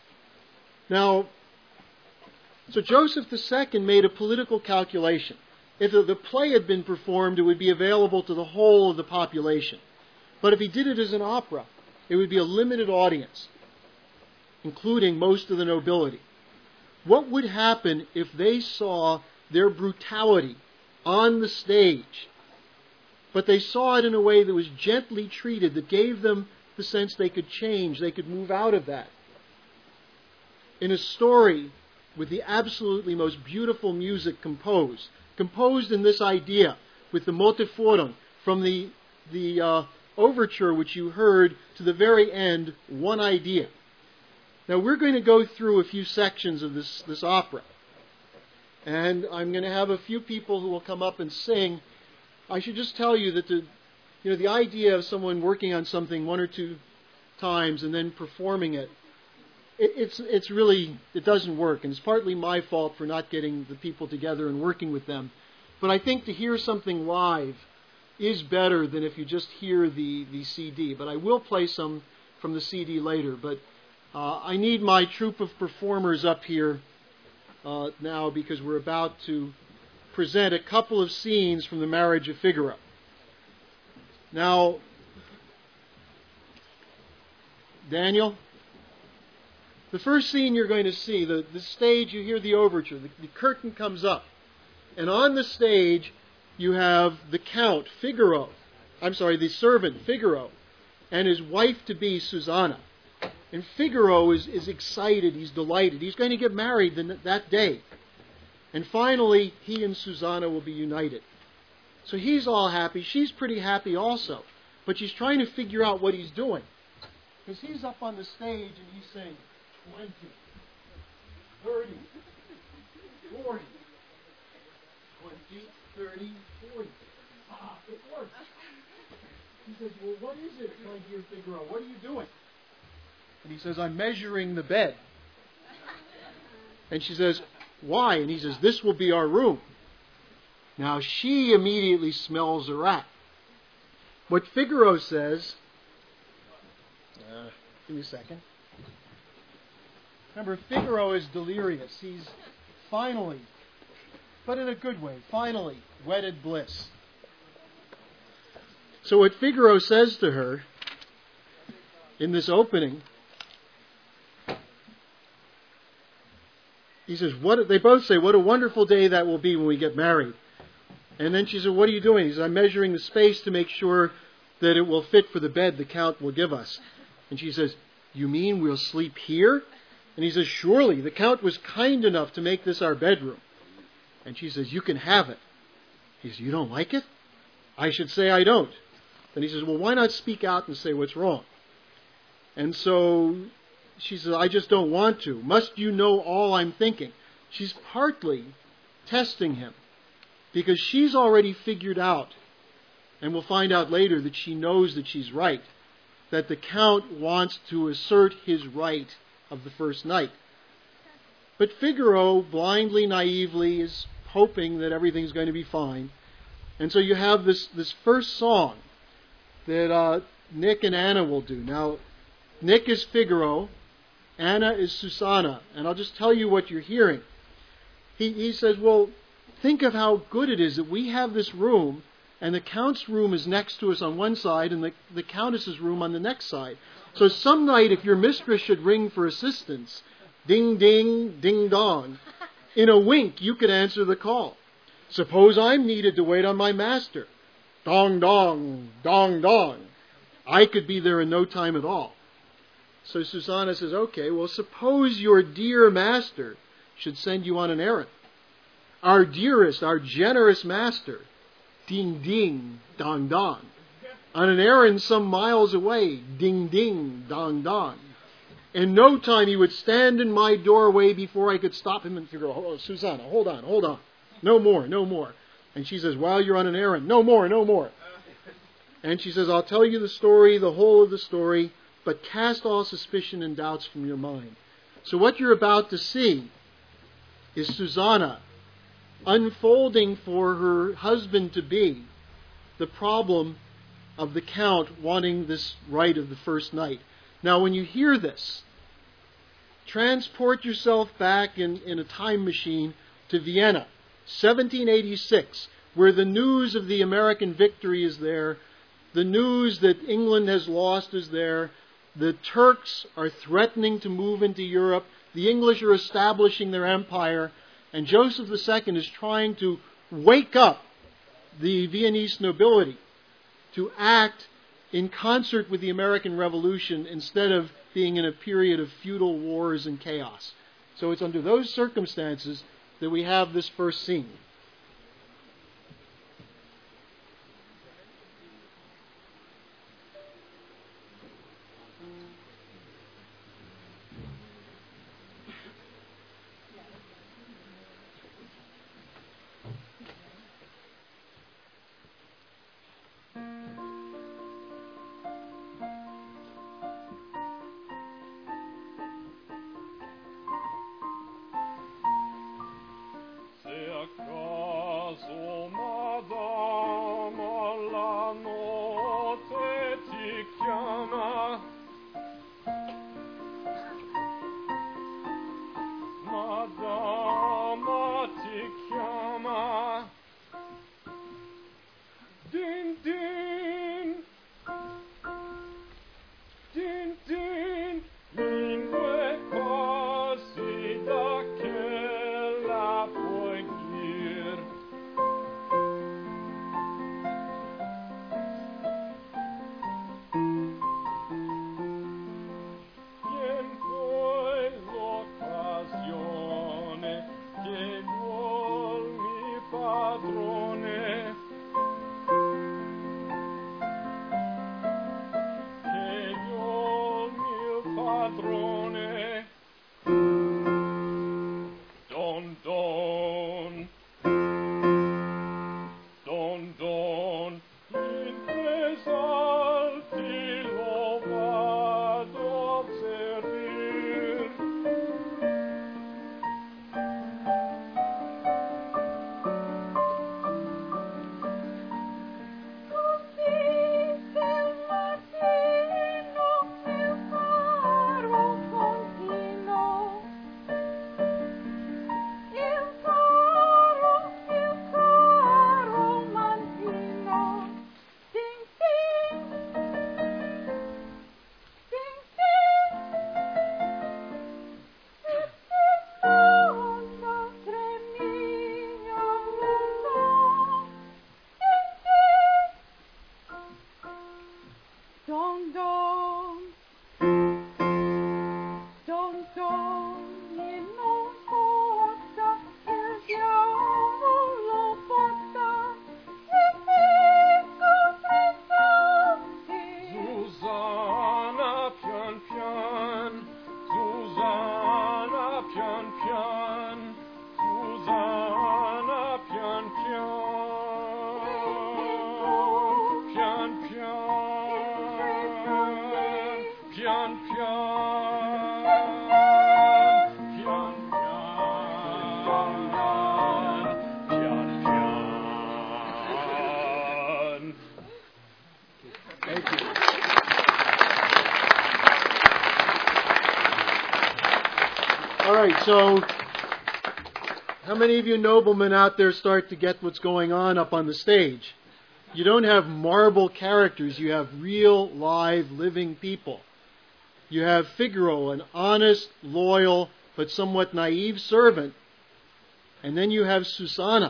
Now, so Joseph the Second made a political calculation. If the play had been performed, it would be available to the whole of the population. But if he did it as an opera, it would be a limited audience, including most of the nobility. What would happen if they saw their brutality on the stage, but they saw it in a way that was gently treated, that gave them the sense they could change, they could move out of that? In a story with the absolutely most beautiful music composed, composed in this idea, with the motet forum, from the, the uh, overture which you heard to the very end, one idea. Now we're going to go through a few sections of this, this opera. And I'm going to have a few people who will come up and sing. I should just tell you that the, you know, the idea of someone working on something one or two times and then performing it, it it's, it's really, it doesn't work. And it's partly my fault for not getting the people together and working with them. But I think to hear something live is better than if you just hear the, the C D. But I will play some from the C D later. But uh, I need my troupe of performers up here uh, now, because we're about to present a couple of scenes from the Marriage of Figaro. Now, Daniel, the first scene you're going to see, the, the stage, you hear the overture, the, the curtain comes up. And on the stage, you have the Count, Figaro, I'm sorry, the servant, Figaro, and his wife-to-be, Susanna. And Figaro is, is excited, he's delighted. He's going to get married the, that day. And finally, he and Susanna will be united. So he's all happy. She's pretty happy also. But she's trying to figure out what he's doing. Because he's up on the stage and he's saying, twenty, thirty, forty, twenty, thirty, forty. Ah, it works. He says, well, what is it, my dear Figaro? What are you doing? And he says, I'm measuring the bed. And she says, why? And he says, this will be our room. Now she immediately smells a rat. What Figaro says, uh, give me a second. Remember, Figaro is delirious. He's finally, but in a good way, finally, wedded bliss. So what Figaro says to her in this opening, he says, "What?" They both say, what a wonderful day that will be when we get married. And then she said, what are you doing? He says, I'm measuring the space to make sure that it will fit for the bed the Count will give us. And she says, you mean we'll sleep here? And he says, surely, the Count was kind enough to make this our bedroom. And she says, you can have it. He says, you don't like it? I should say I don't. Then he says, well, why not speak out and say what's wrong? And so she says, I just don't want to. Must you know all I'm thinking? She's partly testing him, because she's already figured out, and we'll find out later that she knows that she's right, that the Count wants to assert his right of the first night. But Figaro, blindly, naively, is hoping that everything's going to be fine. And so you have this, this first song that uh, Nick and Anna will do. Now, Nick is Figaro, Anna is Susanna, and I'll just tell you what you're hearing. He, he says, well, think of how good it is that we have this room, and the Count's room is next to us on one side, and the, the Countess's room on the next side. So some night, if your mistress should ring for assistance, ding, ding, ding, dong, in a wink, you could answer the call. Suppose I'm needed to wait on my master. Dong, dong, dong, dong. I could be there in no time at all. So Susanna says, okay, well, suppose your dear master should send you on an errand. Our dearest, our generous master, ding, ding, dong, dong. On an errand some miles away, ding, ding, dong, dong. In no time he would stand in my doorway before I could stop him and figure, oh, Susanna, hold on, hold on. No more, no more. And she says, while you're on an errand, no more, no more. And she says, I'll tell you the story, the whole of the story, but cast all suspicion and doubts from your mind. So what you're about to see is Susanna unfolding for her husband-to-be the problem of the Count wanting this right of the first night. Now, when you hear this, transport yourself back in, in a time machine to Vienna. seventeen eighty-six, where the news of the American victory is there, the news that England has lost is there, the Turks are threatening to move into Europe, the English are establishing their empire, and Joseph the Second is trying to wake up the Viennese nobility to act in concert with the American Revolution instead of being in a period of feudal wars and chaos. So it's under those circumstances that we have this first scene. So, how many of you noblemen out there start to get what's going on up on the stage? You don't have marble characters, you have real, live, living people. You have Figaro, an honest, loyal, but somewhat naive servant. And then you have Susanna,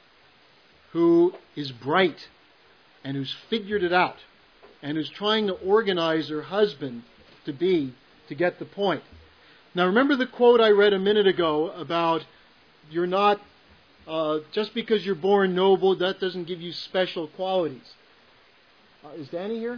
who is bright and who's figured it out and who's trying to organize her husband to be, to get the point. Now remember the quote I read a minute ago about you're not, uh, just because you're born noble, that doesn't give you special qualities. Uh, is Danny here?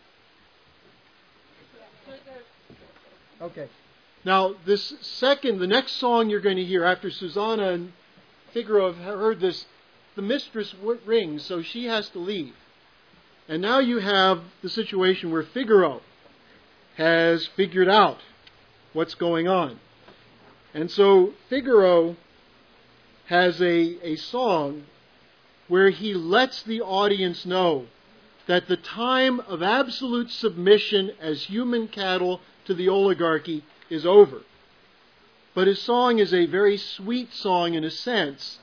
Okay. Now this second, the next song you're going to hear after Susanna and Figaro have heard this, the mistress rings, so she has to leave. And now you have the situation where Figaro has figured out what's going on. And so Figaro has a, a song where he lets the audience know that the time of absolute submission as human cattle to the oligarchy is over. But his song is a very sweet song in a sense,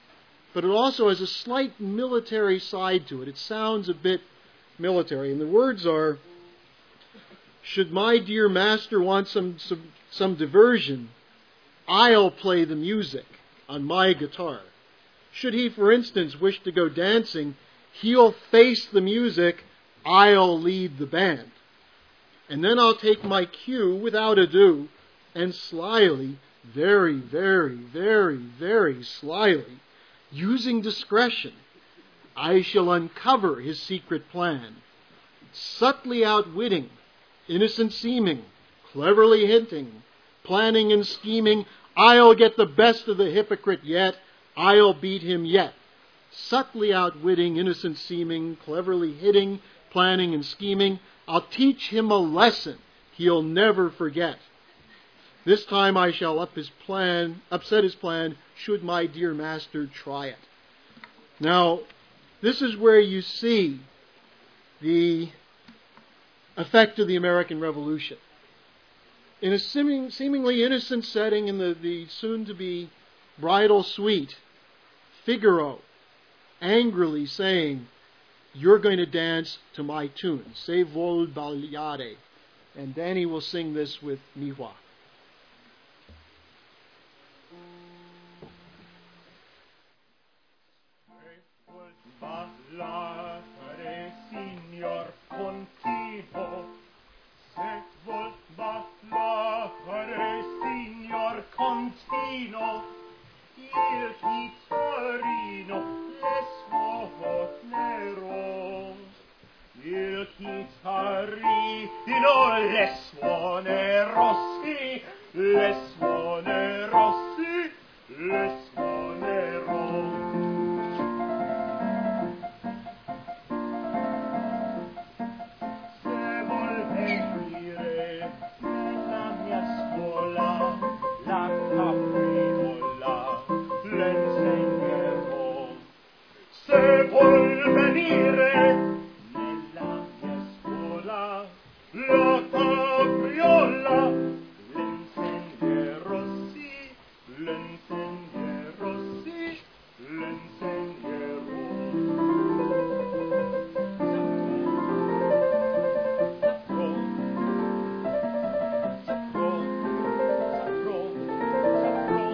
but it also has a slight military side to it. It sounds a bit military. And the words are, should my dear master want some, some, some diversion, I'll play the music on my guitar. Should he, for instance, wish to go dancing, he'll face the music, I'll lead the band. And then I'll take my cue without ado, and slyly, very, very, very, very slyly, using discretion, I shall uncover his secret plan, subtly outwitting, innocent seeming, cleverly hinting, planning and scheming, I'll get the best of the hypocrite yet, I'll beat him yet. Subtly outwitting, innocent seeming, cleverly hitting, planning and scheming, I'll teach him a lesson he'll never forget. This time I shall up his plan, upset his plan, should my dear master try it. Now, this is where you see the effect of the American Revolution. In a seeming, seemingly innocent setting in the, the soon-to-be bridal suite, Figaro angrily saying, you're going to dance to my tune, Se vol ballare. And Danny will sing this with Mihua.
Ballare, signor Contino, se vol ballare, signor Contino, il chitarrino le suonerò, il chitarrino le suonerò, sì, le suonerò, sì, le suonerò. Se vuol venire nella mia scuola la capriola, le insegnerò sì, le insegnerò sì, le insegnerò. Saprò, saprò, saprò, saprò,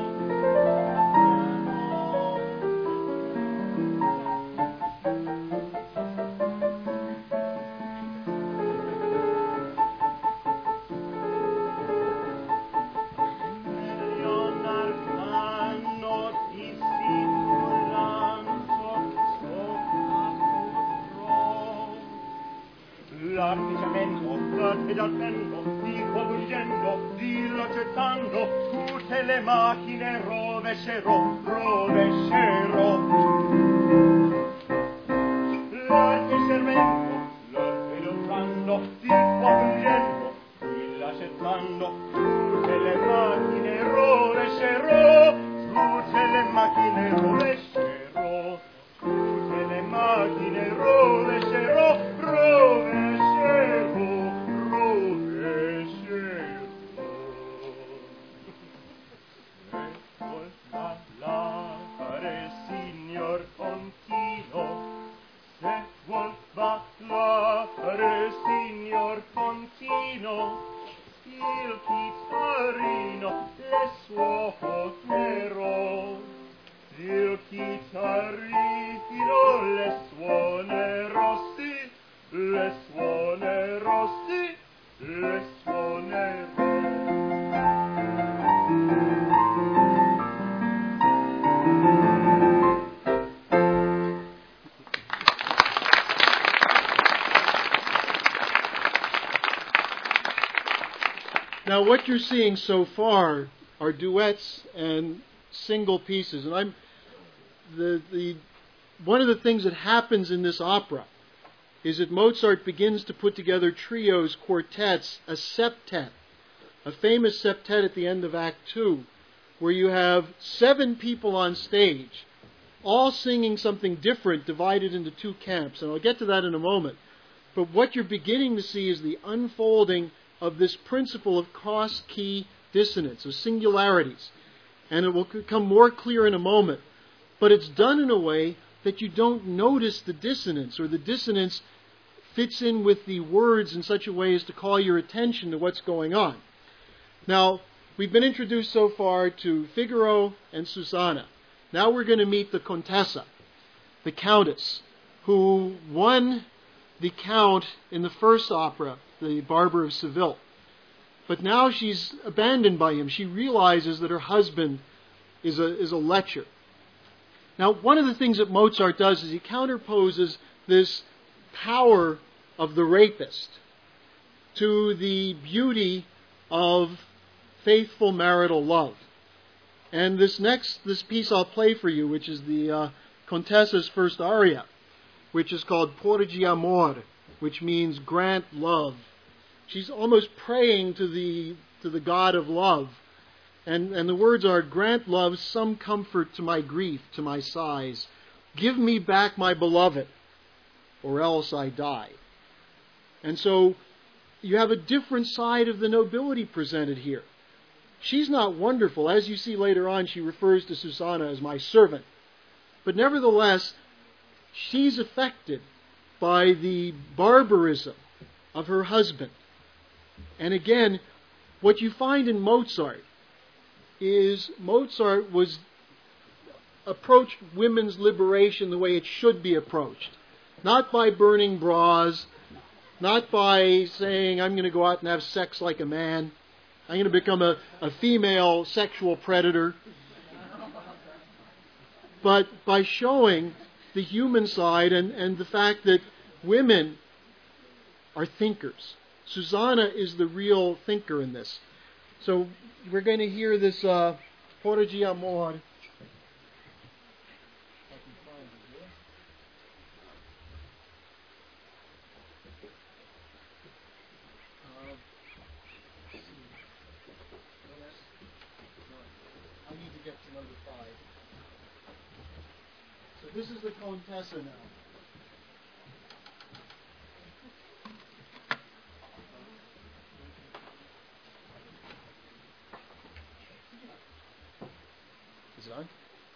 l'arteggiamento, l'arteggiamento, di conducendo, di accettando, tutte le macchine rovescerò, rovescerò. L'arte servendo, l'arte lottando, di conducendo, di accettando, tutte le macchine rovescerò, tutte le macchine rovescerò, tutte le macchine rovescerò, rovescerò. Signor Contino, il chitarrino le suonerò, il chitarrino le suonerò, sì, le suonerò, sì, le suonerò.
Now, what you're seeing so far are duets and single pieces, and I'm the the one of the things that happens in this opera is that Mozart begins to put together trios, quartets, a septet, a famous septet at the end of Act Two, where you have seven people on stage, all singing something different, divided into two camps, and I'll get to that in a moment. But what you're beginning to see is the unfolding of this principle of cross-key dissonance, of singularities. And it will become more clear in a moment. but it's done in a way that you don't notice the dissonance, or the dissonance fits in with the words in such a way as to call your attention to what's going on. Now, we've been introduced so far to Figaro and Susanna. Now we're going to meet the Contessa, the Countess, who won the Count in the first opera, The Barber of Seville. But now she's abandoned by him. She realizes that her husband is a, is a lecher. Now, one of the things that Mozart does is he counterposes this power of the rapist to the beauty of faithful marital love. And this next, this piece I'll play for you, which is the uh, Contessa's first aria, which is called Porgi Amor, which means grant love. She's almost praying to the to the God of love. And, and the words are, grant love some comfort to my grief, to my sighs. Give me back my beloved, or else I die. And so you have a different side of the nobility presented here. She's not wonderful. As you see later on, she refers to Susanna as my servant. But nevertheless, she's affected by the barbarism of her husband. And again, what you find in Mozart is Mozart was approached women's liberation the way it should be approached. Not by burning bras, not by saying, I'm going to go out and have sex like a man, I'm going to become a, a female sexual predator, but by showing the human side and, and the fact that women are thinkers. Susanna is the real thinker in this. So we're going to hear this uh, Porgi Amor. I need to get to number five. So this is the Contessa now. Is it on?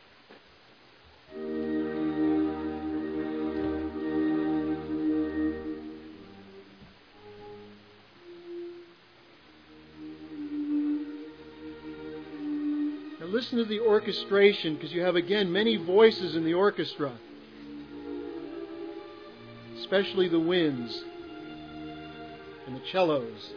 Now listen to the orchestration, because you have again many voices in the orchestra, especially the winds and the cellos.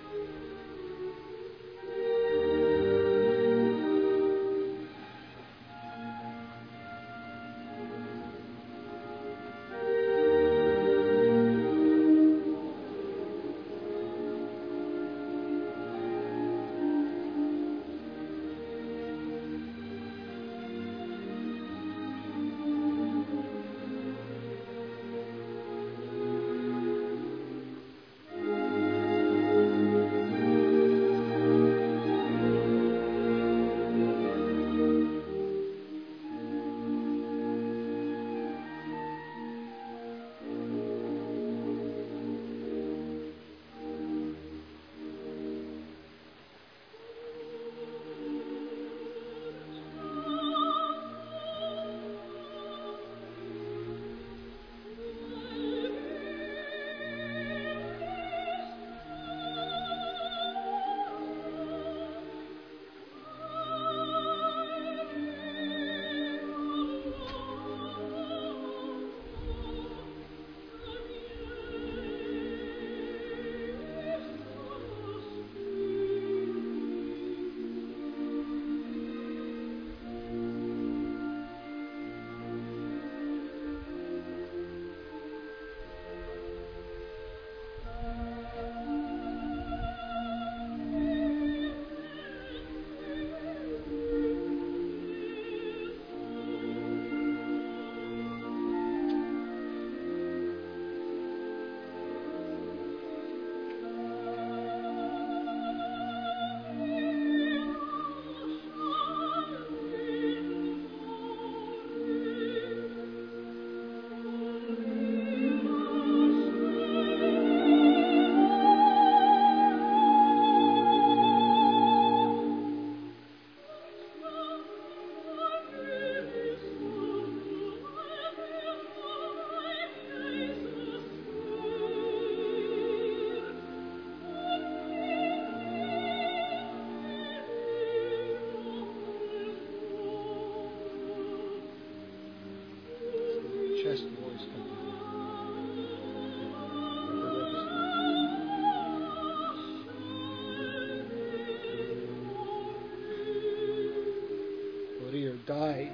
have died.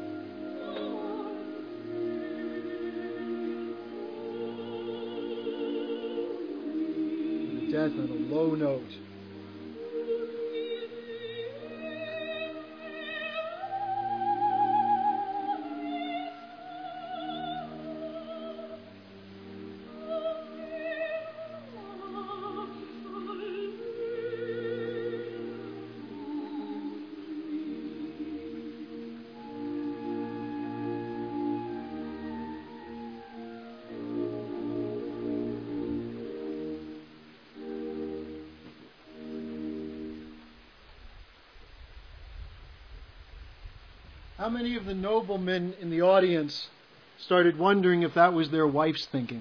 Death on a low note. How many of the noblemen in the audience started wondering if that was their wife's thinking?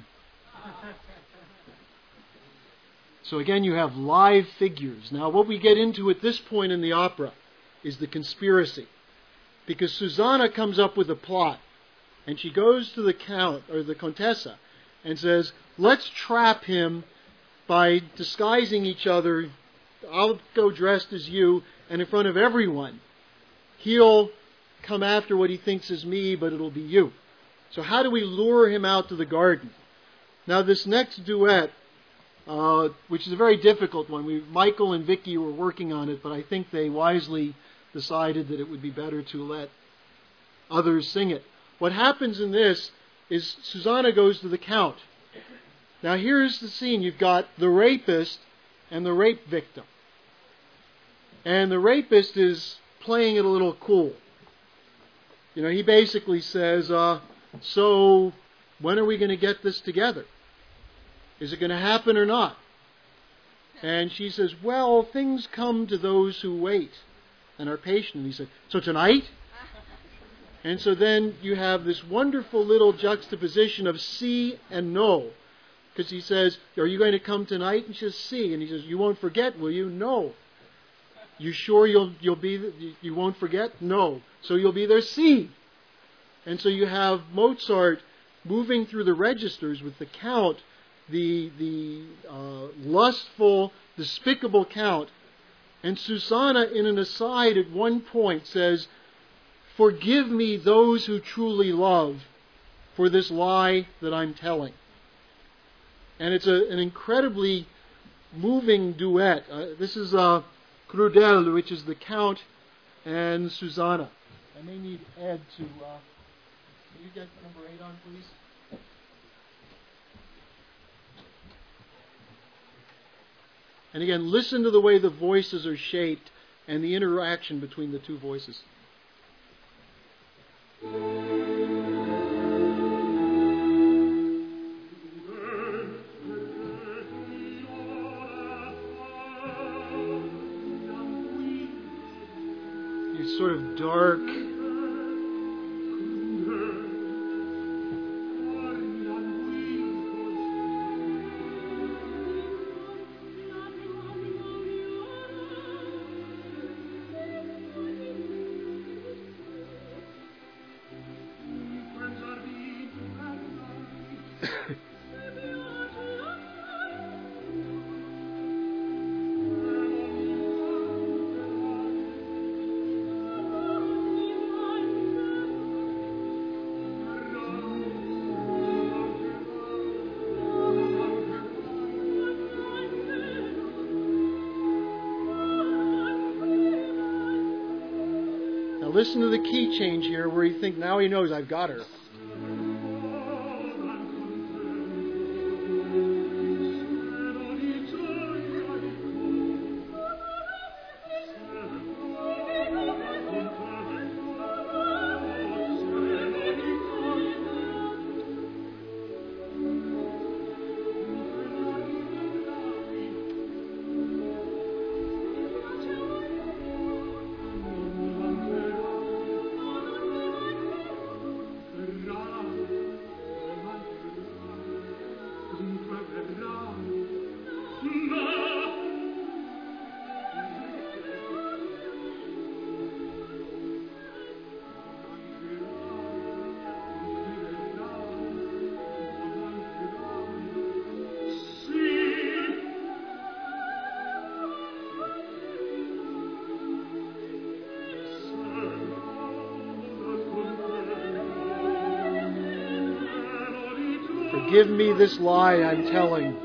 So again, you have live figures. Now, what we get into at this point in the opera is the conspiracy. Because Susanna comes up with a plot, and she goes to the count, or the Contessa, and says, let's trap him by disguising each other. I'll go dressed as you, and in front of everyone, he'll come after what he thinks is me, but it'll be you. So how do we lure him out to the garden? Now this next duet, uh, which is a very difficult one, we, Michael and Vicky were working on it, but I think they wisely decided that it would be better to let others sing it. What happens in this is Susanna goes to the count. Now here's the scene. You've got the rapist and the rape victim. And the rapist is playing it a little cool. You know, he basically says, uh, so when are we going to get this together? Is it going to happen or not? And she says, well, things come to those who wait and are patient. And he said, so tonight? And so then you have this wonderful little juxtaposition of sí and no. Because he says, are you going to come tonight? And she says, sí. And he says, you won't forget, will you? No. You sure you'll you'll be you won't forget? No. So you'll be there. Sí. And so you have Mozart moving through the registers with the count, the the uh, lustful, despicable count, and Susanna, in an aside at one point, says, "Forgive me, those who truly love, for this lie that I'm telling." And it's a, an incredibly moving duet. Uh, this is uh, Crudel, which is the Count and Susanna. I may need Ed to... Uh, can you get number eight on, please? And again, listen to the way the voices are shaped and the interaction between the two voices. It's sort of dark. Listen to the key change here where you think, now he knows I've got her. forgive me this lie I'm telling.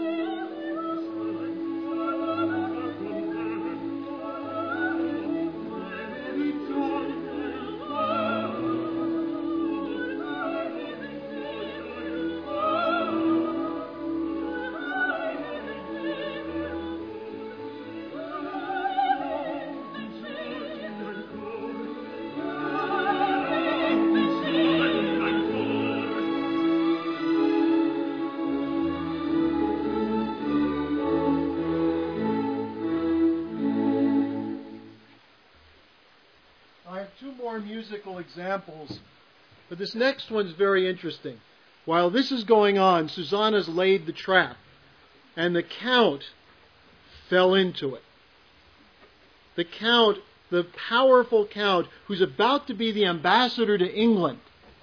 Musical examples, but this next one's very interesting. While this is going on, Susanna's laid the trap, and the Count fell into it. The Count, the powerful Count, who's about to be the ambassador to England,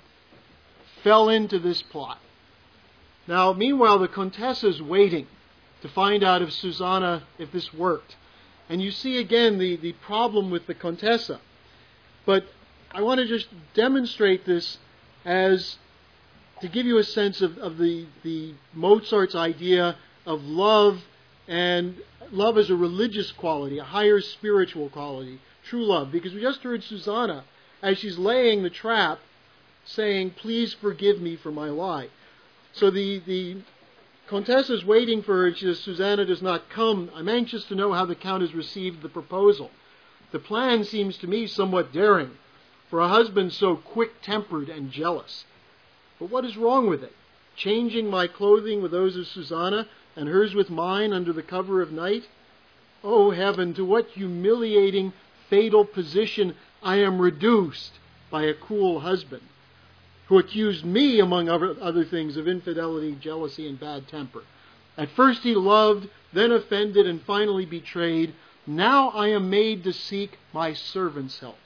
fell into this plot. Now, meanwhile, the Contessa's waiting to find out if Susanna, if this worked. And you see again the, the problem with the Contessa. But I want to just demonstrate this as to give you a sense of, of the, the Mozart's idea of love, and love as a religious quality, a higher spiritual quality, true love. Because we just heard Susanna, as she's laying the trap, saying, please forgive me for my lie. So the, the Contessa's waiting for her. She says, Susanna does not come. I'm anxious to know how the Count has received the proposal. The plan seems to me somewhat daring, for a husband so quick-tempered and jealous. But what is wrong with it? Changing my clothing with those of Susanna, and hers with mine under the cover of night? Oh, heaven, to what humiliating, fatal position I am reduced by a cruel husband, who accused me, among other things, of infidelity, jealousy, and bad temper. At first he loved, then offended, and finally betrayed. Now I am made to seek my servant's help.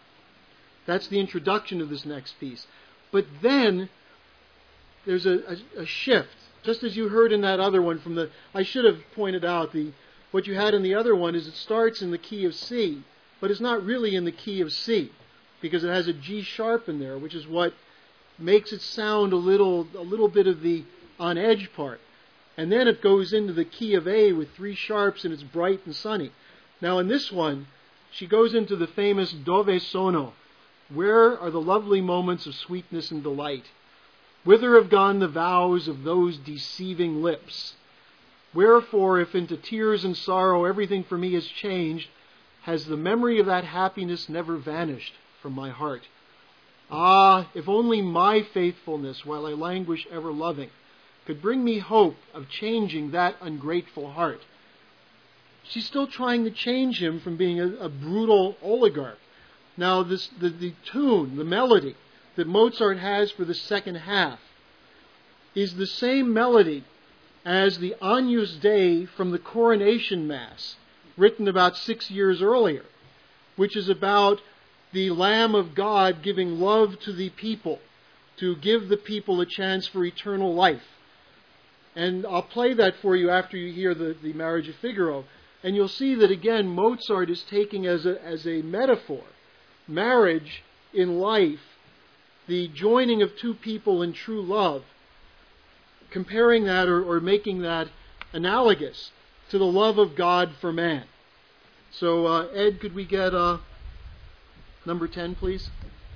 That's the introduction of this next piece. But then there's a, a, a shift, just as you heard in that other one from the. I should have pointed out the what you had in the other one is it starts in the key of C, but it's not really in the key of C, because it has a G sharp in there, which is what makes it sound a little a little bit of the on edge part. And then it goes into the key of A with three sharps, and it's bright and sunny. Now in this one, she goes into the famous Dove sono. Where are the lovely moments of sweetness and delight? Whither have gone the vows of those deceiving lips? Wherefore, if into tears and sorrow everything for me has changed, has the memory of that happiness never vanished from my heart? Ah, if only my faithfulness, while I languish ever loving, could bring me hope of changing that ungrateful heart. She's still trying to change him from being a, a brutal oligarch. Now, this, the, the tune, the melody that Mozart has for the second half is the same melody as the Agnus Dei from the Coronation Mass, written about six years earlier, which is about the Lamb of God giving love to the people, to give the people a chance for eternal life. And I'll play that for you after you hear the, the Marriage of Figaro. And you'll see that, again, Mozart is taking as a, as a metaphor marriage in life, the joining of two people in true love, comparing that or, or making that analogous to the love of God for man. So, uh, Ed, could we get uh, number ten, please?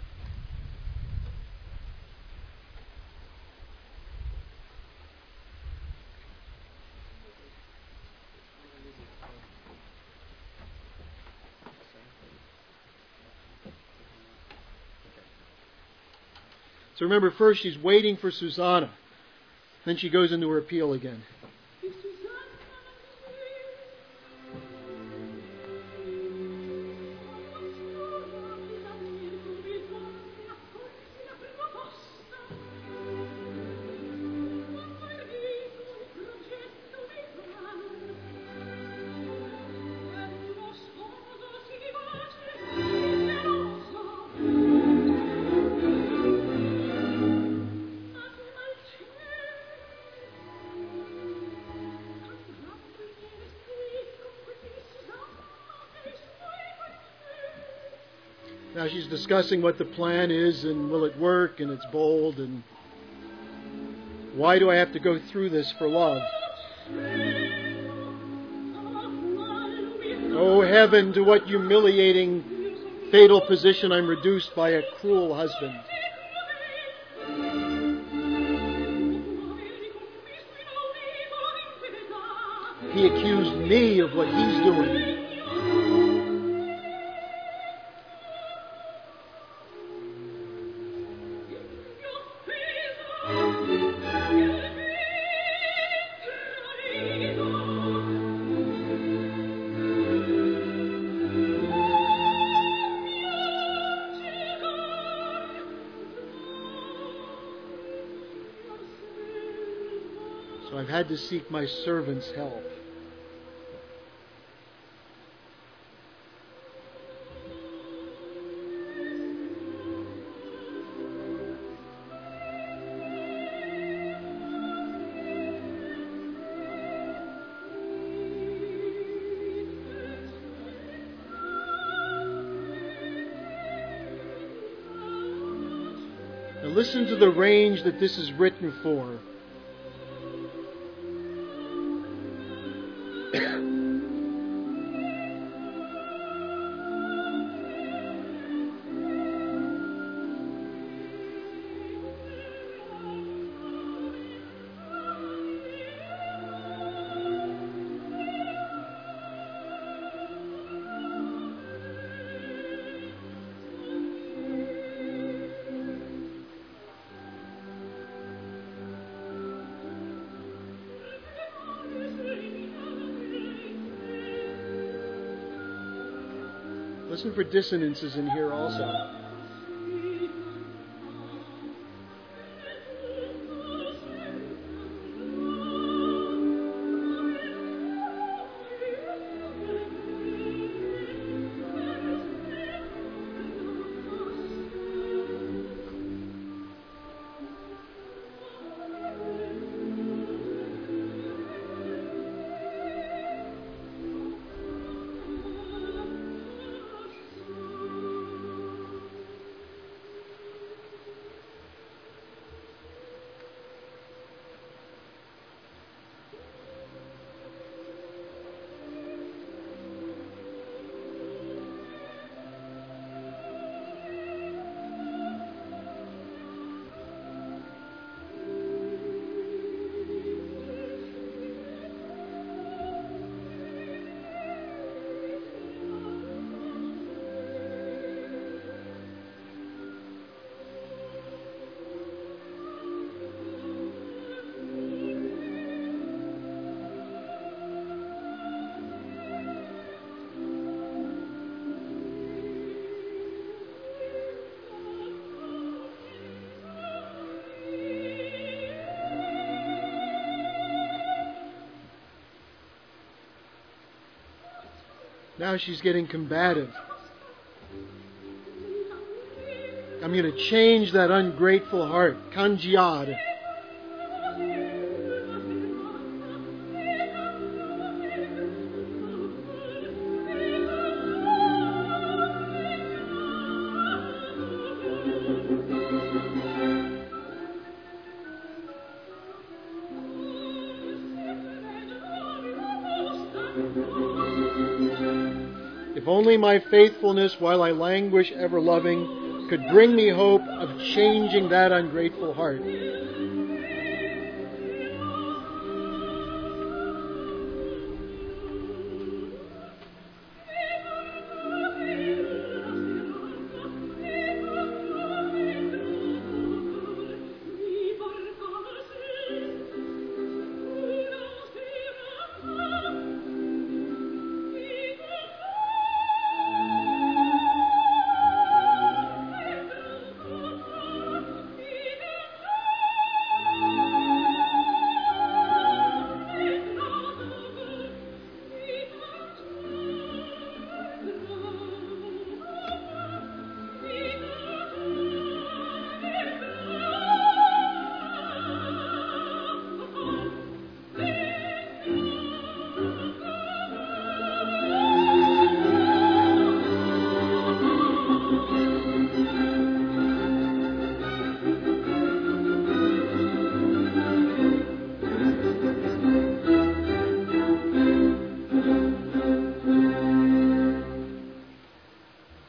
So remember, first she's waiting for Susanna. Then she goes into her appeal again. Now she's discussing what the plan is and will it work, and it's bold. And Why do I have to go through this for love? Oh heaven, to what humiliating, fatal position I'm reduced by a cruel husband. He accused me of what he's doing. So I've had to seek my servant's help. Now listen to the range that this is written for. Listen for dissonances in here also. Now she's getting combative. I'm going to change that ungrateful heart. Cambiar. If only my faithfulness while I languish ever loving could bring me hope of changing that ungrateful heart.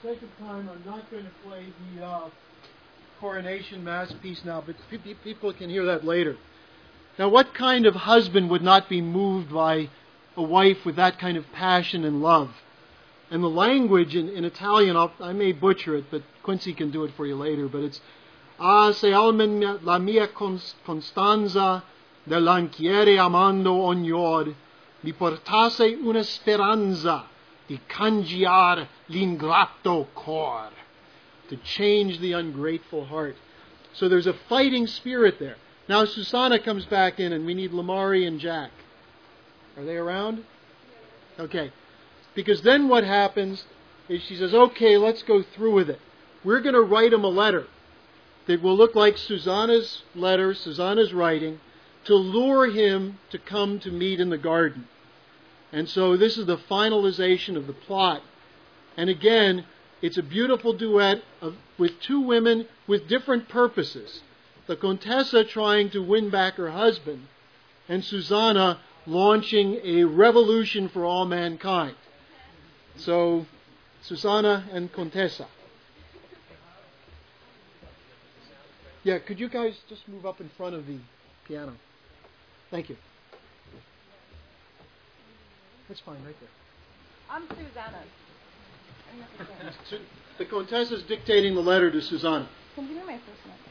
sake of time, I'm not going to play the uh, coronation mass piece now, but pe- people can hear that later. Now, what kind of husband would not be moved by a wife with that kind of passion and love? And the language in, in Italian, I'll, I may butcher it, but Quincy can do it for you later, but it's Ah, se almen la mia constanza dell'anchiere amando ognor mi portasse una speranza di cangiar l'ingrato cor, to change the ungrateful heart. So there's a fighting spirit there. Now Susanna comes back in, and we need Lamari and Jack. Are they around? Okay. Because then what happens is she says, okay, let's go through with it. We're going to write him a letter that will look like Susanna's letter, Susanna's writing, to lure him to come to meet in the garden. And so this is the finalization of the plot. And again, it's a beautiful duet of, with two women with different purposes. The Contessa trying to win back her husband, and Susanna launching a revolution for all mankind. So, Susanna and Contessa. Yeah, could you guys just move up in front of the piano? Thank you. That's fine, right there.
I'm Susanna.
The Contessa is dictating the letter to Susanna.
Can you give me my first name?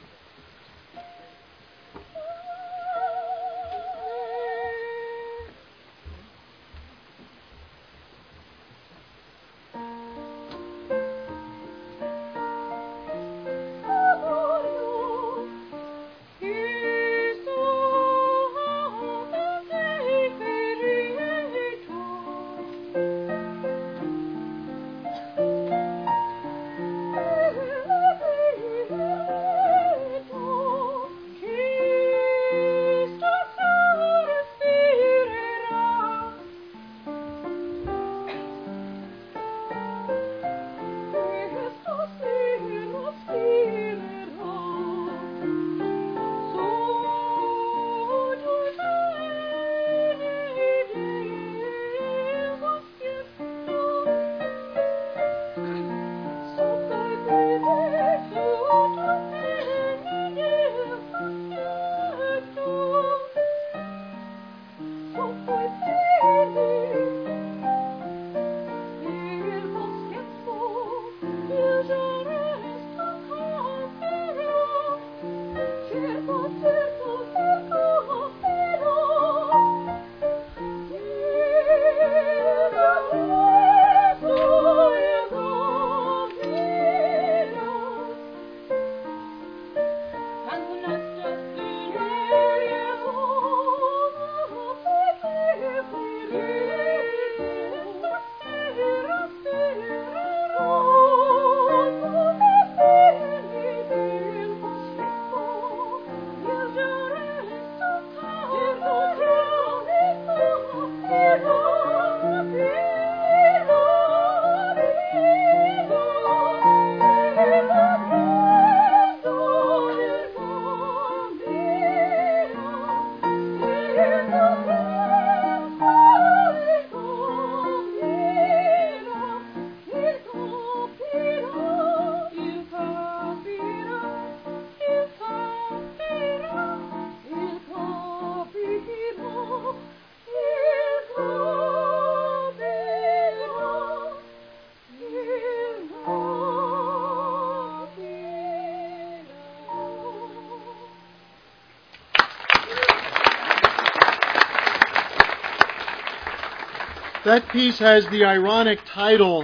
That piece has the ironic title,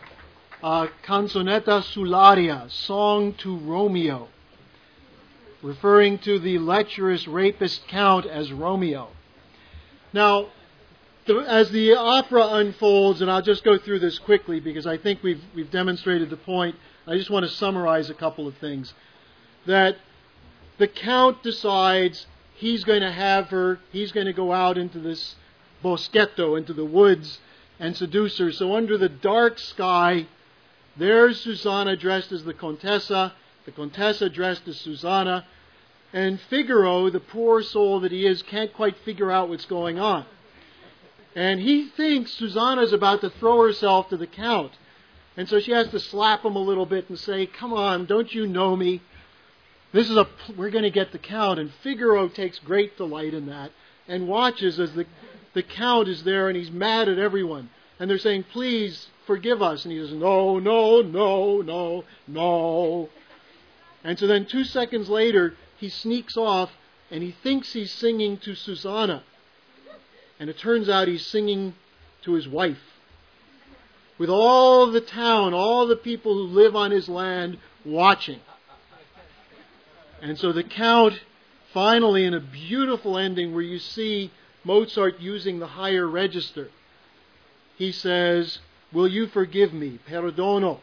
uh, Canzonetta sull'aria, Song to Romeo, referring to the lecherous rapist count as Romeo. Now, the, as the opera unfolds, and I'll just go through this quickly because I think we've, we've demonstrated the point. I just want to summarize a couple of things. That the count decides he's going to have her, he's going to go out into this boschetto, into the woods, and seduce her. So under the dark sky, there's Susanna dressed as the Contessa, the Contessa dressed as Susanna, and Figaro, the poor soul that he is, can't quite figure out what's going on. And he thinks Susanna's about to throw herself to the Count. And so she has to slap him a little bit and say, come on, don't you know me? This is a, we're going to get the Count. And Figaro takes great delight in that and watches as the, the Count is there and he's mad at everyone. And they're saying, please forgive us. And he says, no, no, no, no, no. And so then two seconds later, he sneaks off and he thinks he's singing to Susanna. And it turns out he's singing to his wife. With all the town, all the people who live on his land watching. And so the Count, finally, in a beautiful ending where you see Mozart using the higher register, he says, will you forgive me? Perdono.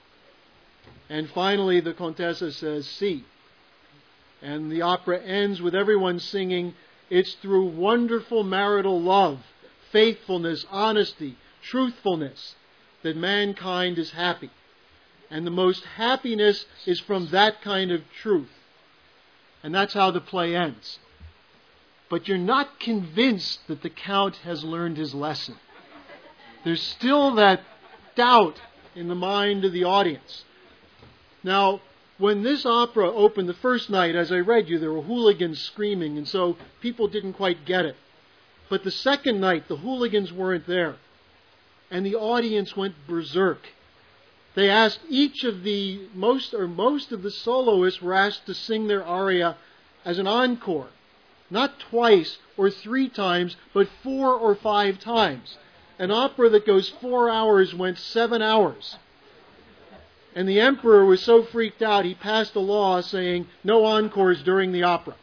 And finally the Contessa says, si. And the opera ends with everyone singing, it's through wonderful marital love, faithfulness, honesty, truthfulness, that mankind is happy. And the most happiness is from that kind of truth. And that's how the play ends. But you're not convinced that the Count has learned his lesson. There's still that doubt in the mind of the audience. Now, when this opera opened the first night, as I read you, there were hooligans screaming, and so people didn't quite get it. But the second night, the hooligans weren't there. And the audience went berserk. They asked each of the, most or most of the soloists were asked to sing their aria as an encore. Not twice or three times, but four or five times. An opera that goes four hours went seven hours. And the emperor was so freaked out, he passed a law saying no encores during the opera.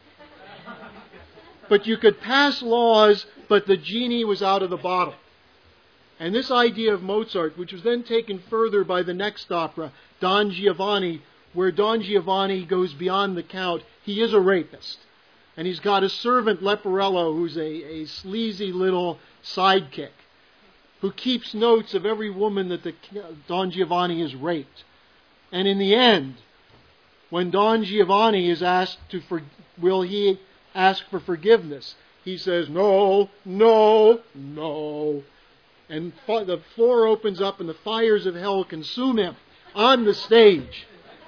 But you could pass laws, but the genie was out of the bottle. And this idea of Mozart, which was then taken further by the next opera, Don Giovanni, where Don Giovanni goes beyond the Count, he is a rapist. And he's got a servant, Leporello, who's a, a sleazy little sidekick, who keeps notes of every woman that the Don Giovanni has raped. And in the end, when Don Giovanni is asked to, for, will he ask for forgiveness, he says, no, no, no. And the floor opens up and the fires of hell consume him on the stage.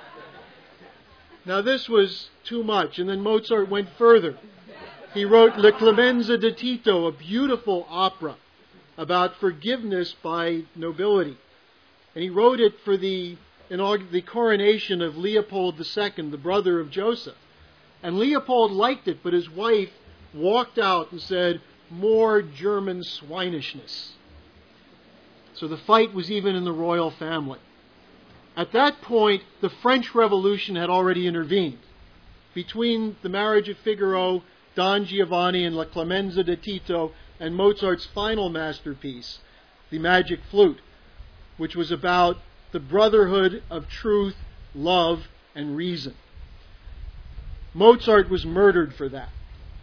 Now this was too much. And then Mozart went further. He wrote Le Clemenza di Tito, a beautiful opera about forgiveness by nobility. And he wrote it for the, the coronation of Leopold the Second, the brother of Joseph. And Leopold liked it, but his wife walked out and said, more German swinishness. So the fight was even in the royal family. At that point, the French Revolution had already intervened. Between the Marriage of Figaro, Don Giovanni, and La Clemenza di Tito, and Mozart's final masterpiece, The Magic Flute, which was about the brotherhood of truth, love, and reason. Mozart was murdered for that.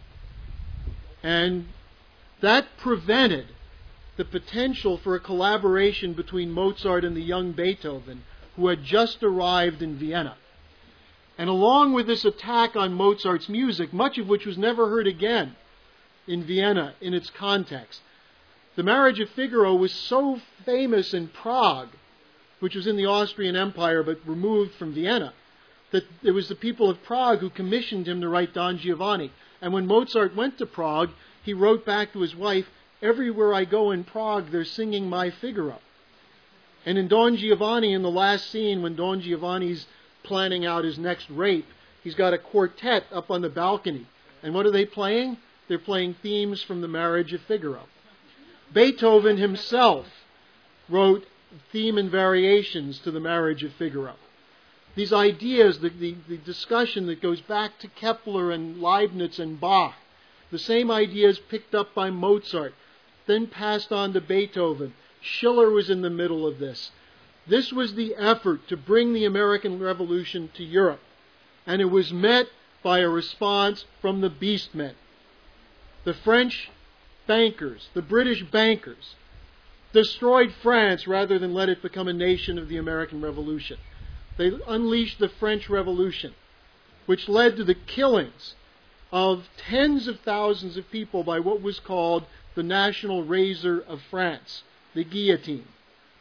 And that prevented the potential for a collaboration between Mozart and the young Beethoven, who had just arrived in Vienna. And along with this attack on Mozart's music, much of which was never heard again in Vienna in its context, The Marriage of Figaro was so famous in Prague, which was in the Austrian Empire but removed from Vienna, that it was the people of Prague who commissioned him to write Don Giovanni. And when Mozart went to Prague, he wrote back to his wife, everywhere I go in Prague, they're singing my Figaro. And in Don Giovanni, in the last scene, when Don Giovanni's planning out his next rape, he's got a quartet up on the balcony. And what are they playing? They're playing themes from The Marriage of Figaro. Beethoven himself wrote theme and variations to The Marriage of Figaro. These ideas, the, the, the discussion that goes back to Kepler and Leibniz and Bach, the same ideas picked up by Mozart, then passed on to Beethoven. Schiller was in the middle of this. This was the effort to bring the American Revolution to Europe. And it was met by a response from the beastmen. The French bankers, the British bankers, destroyed France rather than let it become a nation of the American Revolution. They unleashed the French Revolution, which led to the killings of tens of thousands of people by what was called the National Razor of France, the guillotine.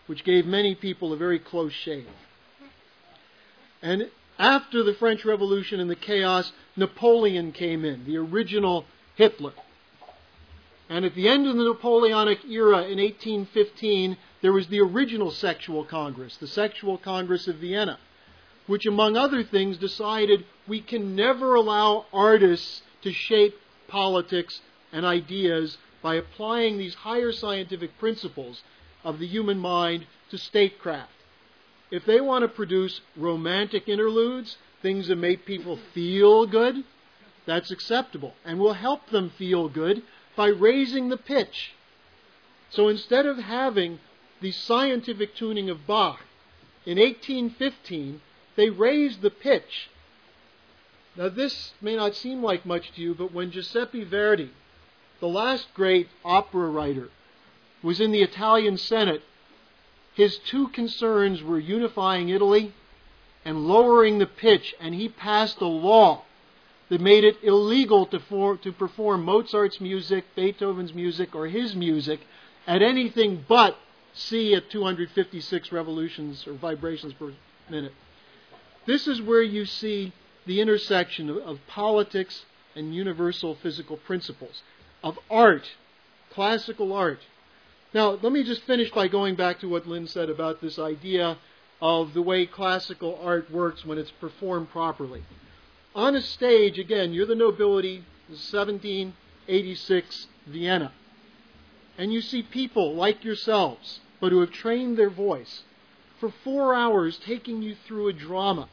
which gave many people a very close shave. And after the French Revolution and the chaos, Napoleon came in, the original Hitler. And at the end of the Napoleonic era in eighteen fifteen, there was the original Sexual Congress, the Sexual Congress of Vienna, which among other things decided we can never allow artists to shape politics and ideas by applying these higher scientific principles of the human mind to statecraft. If they want to produce romantic interludes, things that make people feel good, that's acceptable. And we'll help them feel good by raising the pitch. So instead of having the scientific tuning of Bach, in eighteen fifteen, they raised the pitch. Now this may not seem like much to you, but when Giuseppe Verdi, the last great opera writer, was in the Italian Senate, his two concerns were unifying Italy and lowering the pitch, and he passed a law that made it illegal to, for, to perform Mozart's music, Beethoven's music, or his music at anything but C at two hundred fifty-six revolutions or vibrations per minute. This is where you see the intersection of, of politics and universal physical principles, of art, classical art. Now, let me just finish by going back to what Lynn said about this idea of the way classical art works when it's performed properly. On a stage, again, you're the nobility, seventeen eighty-six Vienna, and you see people like yourselves, but who have trained their voice, for four hours taking you through a drama.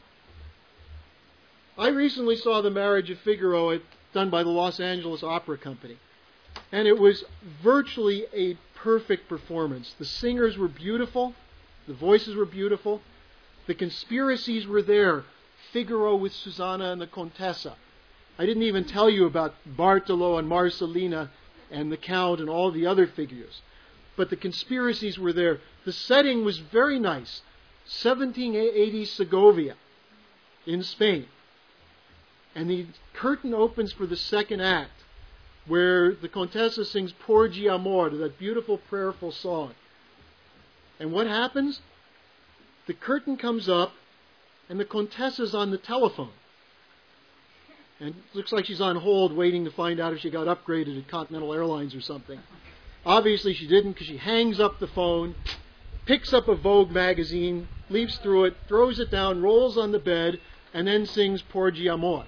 I recently saw The Marriage of Figaro at, done by the Los Angeles Opera Company, and it was virtually a perfect performance. The singers were beautiful, the voices were beautiful, the conspiracies were there. Figaro with Susanna and the Contessa. I didn't even tell you about Bartolo and Marcellina and the Count and all the other figures. But the conspiracies were there. The setting was very nice. seventeen eighty Segovia in Spain. And the curtain opens for the second act, where the Contessa sings Porgi Amor, that beautiful prayerful song. And what happens? The curtain comes up, and the Contessa's on the telephone. And it looks like she's on hold waiting to find out if she got upgraded at Continental Airlines or something. Obviously she didn't, because she hangs up the phone, picks up a Vogue magazine, leaps through it, throws it down, rolls on the bed, and then sings Porgi Amor.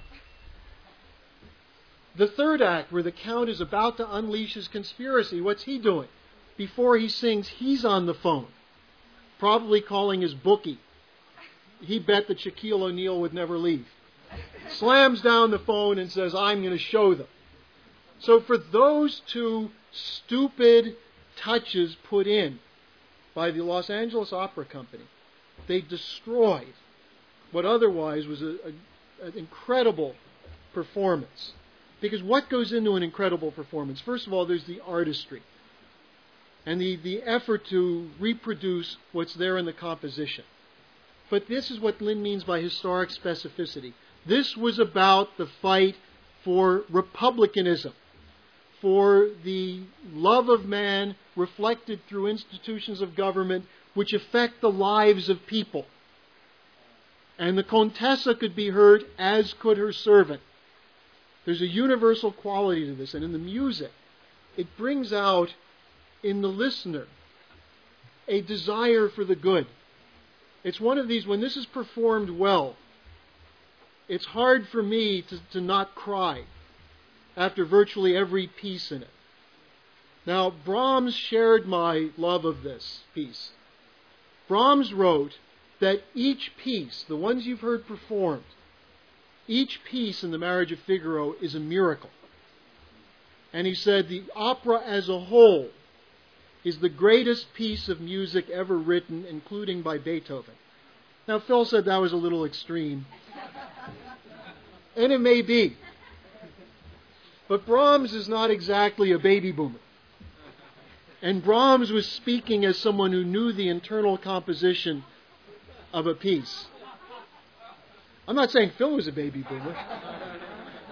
The third act, where the Count is about to unleash his conspiracy, what's he doing? Before he sings, he's on the phone, probably calling his bookie. He bet that Shaquille O'Neal would never leave. Slams down the phone and says, I'm going to show them. So for those two stupid touches put in by the Los Angeles Opera Company, they destroyed what otherwise was a, a, an incredible performance. Because what goes into an incredible performance? First of all, there's the artistry and the, the effort to reproduce what's there in the composition. But this is what Lynn means by historic specificity. This was about the fight for republicanism, for the love of man reflected through institutions of government which affect the lives of people. And the Contessa could be heard, as could her servant. There's a universal quality to this. And in the music, it brings out in the listener a desire for the good. It's one of these, when this is performed well, it's hard for me to, to not cry after virtually every piece in it. Now, Brahms shared my love of this piece. Brahms wrote that each piece, the ones you've heard performed, each piece in The Marriage of Figaro is a miracle. And he said the opera as a whole is the greatest piece of music ever written, including by Beethoven. Now, Phil said that was a little extreme. And it may be. But Brahms is not exactly a baby boomer. And Brahms was speaking as someone who knew the internal composition of a piece. I'm not saying Phil was a baby boomer.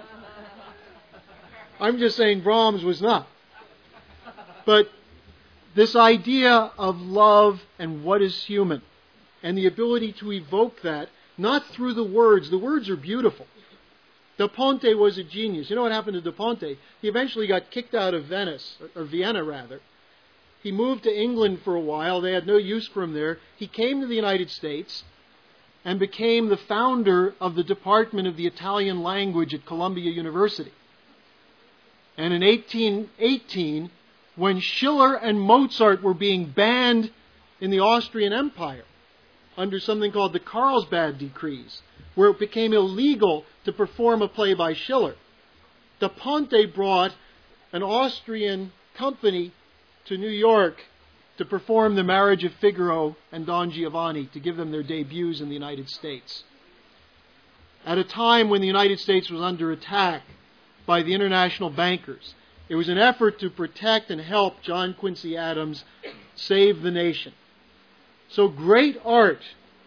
I'm just saying Brahms was not. But This idea of love and what is human, and the ability to evoke that, not through the words. The words are beautiful. Da Ponte was a genius. You know what happened to Da Ponte? He eventually got kicked out of Venice, or Vienna rather. He moved to England for a while. They had no use for him there. He came to the United States and became the founder of the Department of the Italian Language at Columbia University. And in eighteen eighteen, when Schiller and Mozart were being banned in the Austrian Empire under something called the Carlsbad Decrees, where it became illegal to perform a play by Schiller, Da Ponte brought an Austrian company to New York to perform The Marriage of Figaro and Don Giovanni, to give them their debuts in the United States. At a time when the United States was under attack by the international bankers, it was an effort to protect and help John Quincy Adams save the nation. So great art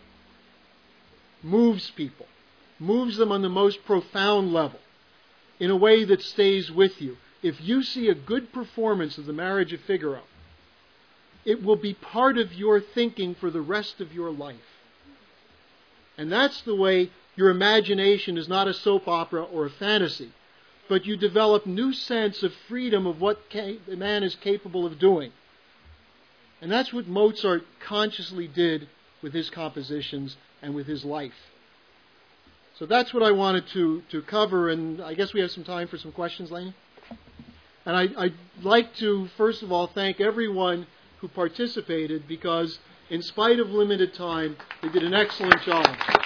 moves people, moves them on the most profound level, in a way that stays with you. If you see a good performance of The Marriage of Figaro, it will be part of your thinking for the rest of your life. And that's the way your imagination is not a soap opera or a fantasy, but you develop new sense of freedom of what a man is capable of doing. And that's what Mozart consciously did with his compositions and with his life. So that's what I wanted to, to cover, and I guess we have some time for some questions, Lainey? And I, I'd like to, first of all, thank everyone who participated, because in spite of limited time, they did an excellent job.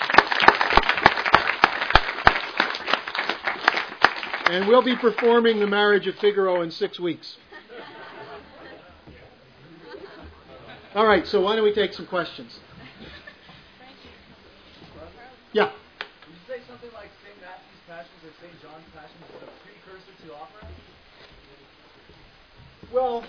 And we'll be performing The Marriage of Figaro in six weeks. All right, so why don't we take some questions? Yeah.
Would you say something like Saint Matthew's Passions or Saint John's Passions is a precursor to opera?
Well,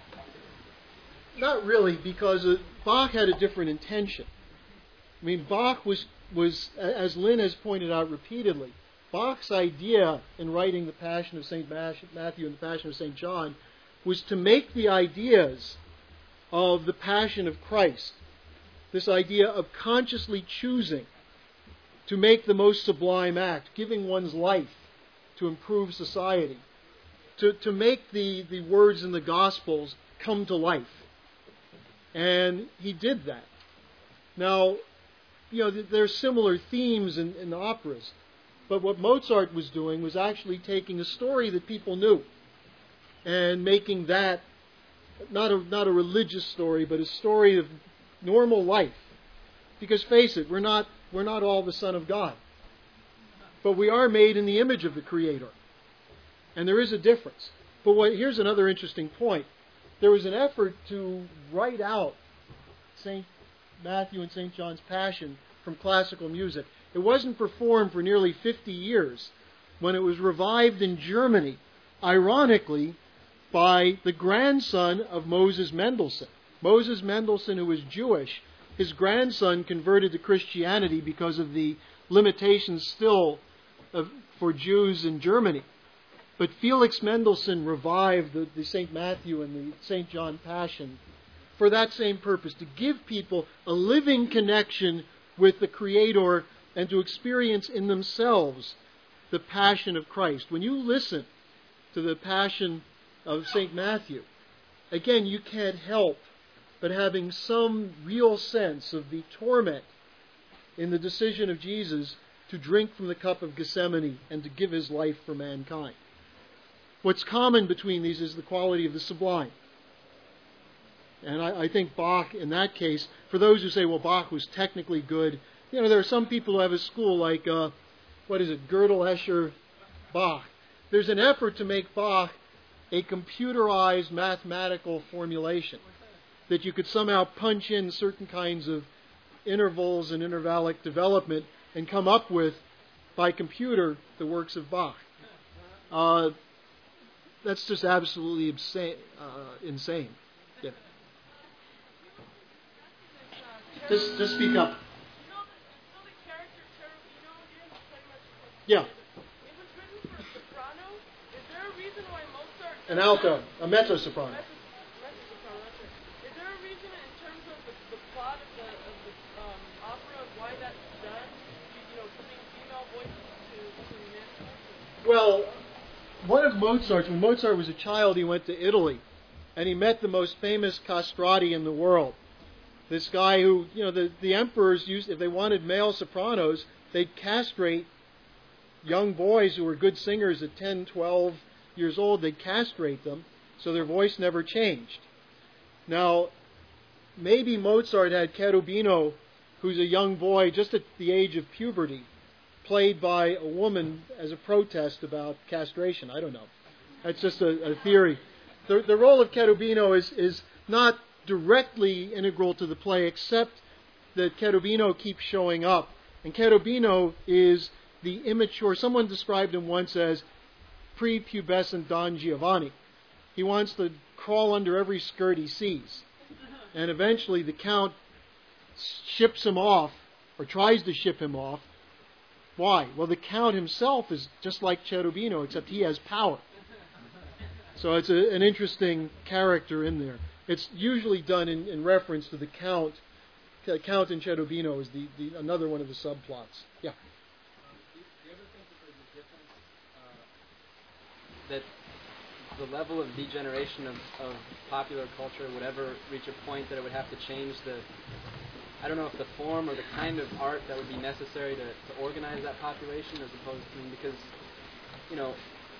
not really, because uh, Bach had a different intention. I mean, Bach was, was, as Lynn has pointed out repeatedly, Bach's idea in writing the Passion of Saint Matthew and the Passion of Saint John was to make the ideas of the Passion of Christ, this idea of consciously choosing to make the most sublime act, giving one's life to improve society, to, to make the, the words in the Gospels come to life. And he did that. Now, you know, there are similar themes in, in the operas, but what Mozart was doing was actually taking a story that people knew and making that not a, not a religious story, but a story of normal life. Because face it, we're not, we're not all the Son of God. But we are made in the image of the Creator. And there is a difference. But what, here's another interesting point. There was an effort to write out Saint Matthew and Saint John's Passion from classical music. It wasn't performed for nearly fifty years, when it was revived in Germany, ironically, by the grandson of Moses Mendelssohn. Moses Mendelssohn, who was Jewish, his grandson converted to Christianity because of the limitations still of, for Jews in Germany. But Felix Mendelssohn revived the, the Saint Matthew and the Saint John Passion for that same purpose, to give people a living connection with the Creator and to experience in themselves the Passion of Christ. When you listen to the Passion of Saint Matthew, again, you can't help but having some real sense of the torment in the decision of Jesus to drink from the cup of Gethsemane and to give his life for mankind. What's common between these is the quality of the sublime. And I, I think Bach, in that case, for those who say, well, Bach was technically good, you know, there are some people who have a school like, uh, what is it, Gödel, Escher, Bach. There's an effort to make Bach a computerized mathematical formulation that you could somehow punch in certain kinds of intervals and intervallic development and come up with, by computer, the works of Bach. Uh, that's just absolutely insane. Uh, insane. Yeah. Just, just speak up. Yeah. An alto, a mezzo soprano. Well, one of Mozart's, when Mozart was a child, he went to Italy, and he met the most famous castrati in the world. This guy who, you know, the, the emperors used, if they wanted male sopranos, they'd castrate young boys who were good singers at ten, twelve years old. They'd castrate them so their voice never changed. Now, maybe Mozart had Cherubino, who's a young boy just at the age of puberty, played by a woman as a protest about castration. I don't know. That's just a, a theory. The, the role of Cherubino is, is not directly integral to the play, except that Cherubino keeps showing up. And Cherubino is the immature, someone described him once as prepubescent Don Giovanni. He wants to crawl under every skirt he sees. And eventually the Count ships him off, or tries to ship him off. Why? Well, the Count himself is just like Cherubino, except he has power. So it's a, an interesting character in there. It's usually done in, in reference to the Count. The Count and Cherubino is the, the another one of the subplots. Yeah.
Um, do, you, do you ever think that there's a difference, uh, that the level of degeneration of, of popular culture would ever reach a point that it would have to change the, I don't know if the form or the kind of art that would be necessary to, to organize that population, as opposed to, I mean, because, you know,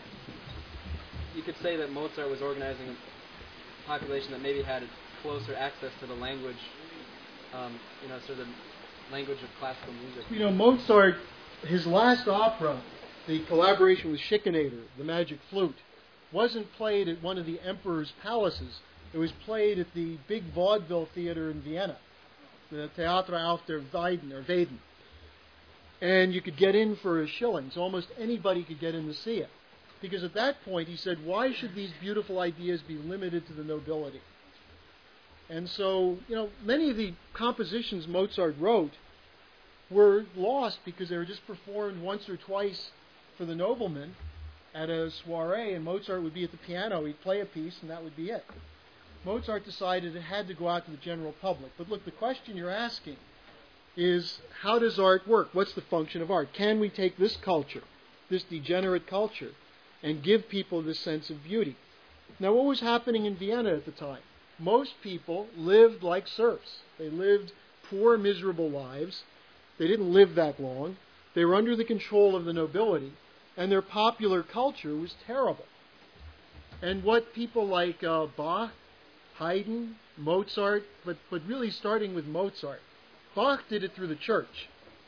you could say that Mozart was organizing a population that maybe had closer access to the language, um, you know, sort of the language of classical music.
You know, Mozart, his last opera, the collaboration with Schikaneder, the Magic Flute, wasn't played at one of the emperor's palaces. It was played at the big vaudeville theater in Vienna, the Theater auf der Weiden, or Weiden. And you could get in for a shilling, so almost anybody could get in to see it. Because at that point, he said, why should these beautiful ideas be limited to the nobility? And so, you know, many of the compositions Mozart wrote were lost because they were just performed once or twice for the noblemen at a soiree, and Mozart would be at the piano, he'd play a piece, and that would be it. Mozart decided it had to go out to the general public. But look, the question you're asking is, how does art work? What's the function of art? Can we take this culture, this degenerate culture, and give people this sense of beauty? Now, what was happening in Vienna at the time? Most people lived like serfs. They lived poor, miserable lives. They didn't live that long. They were under the control of the nobility, and their popular culture was terrible. And what people like uh, Bach, Haydn, Mozart, but, but really starting with Mozart, Bach did it through the church.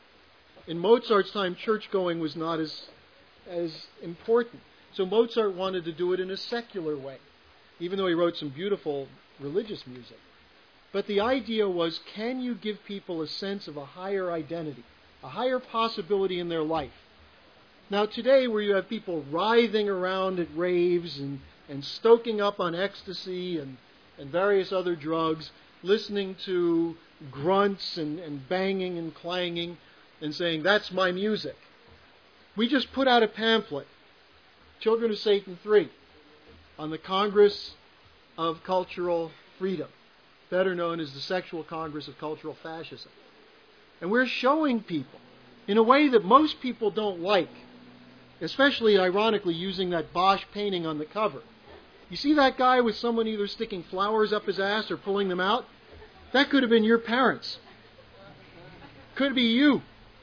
In Mozart's time, church-going was not as, as important. So Mozart wanted to do it in a secular way, even though he wrote some beautiful religious music. But the idea was, can you give people a sense of a higher identity, a higher possibility in their life? Now today, where you have people writhing around at raves and, and stoking up on ecstasy and, and various other drugs, listening to grunts and, and banging and clanging and saying, that's my music. We just put out a pamphlet, Children of Satan three, on the Congress of Cultural Freedom, better known as the Sexual Congress of Cultural Fascism. And we're showing people, in a way that most people don't like, especially, ironically, using that Bosch painting on the cover. You see that guy with someone either sticking flowers up his ass or pulling them out? That could have been your parents. Could be you.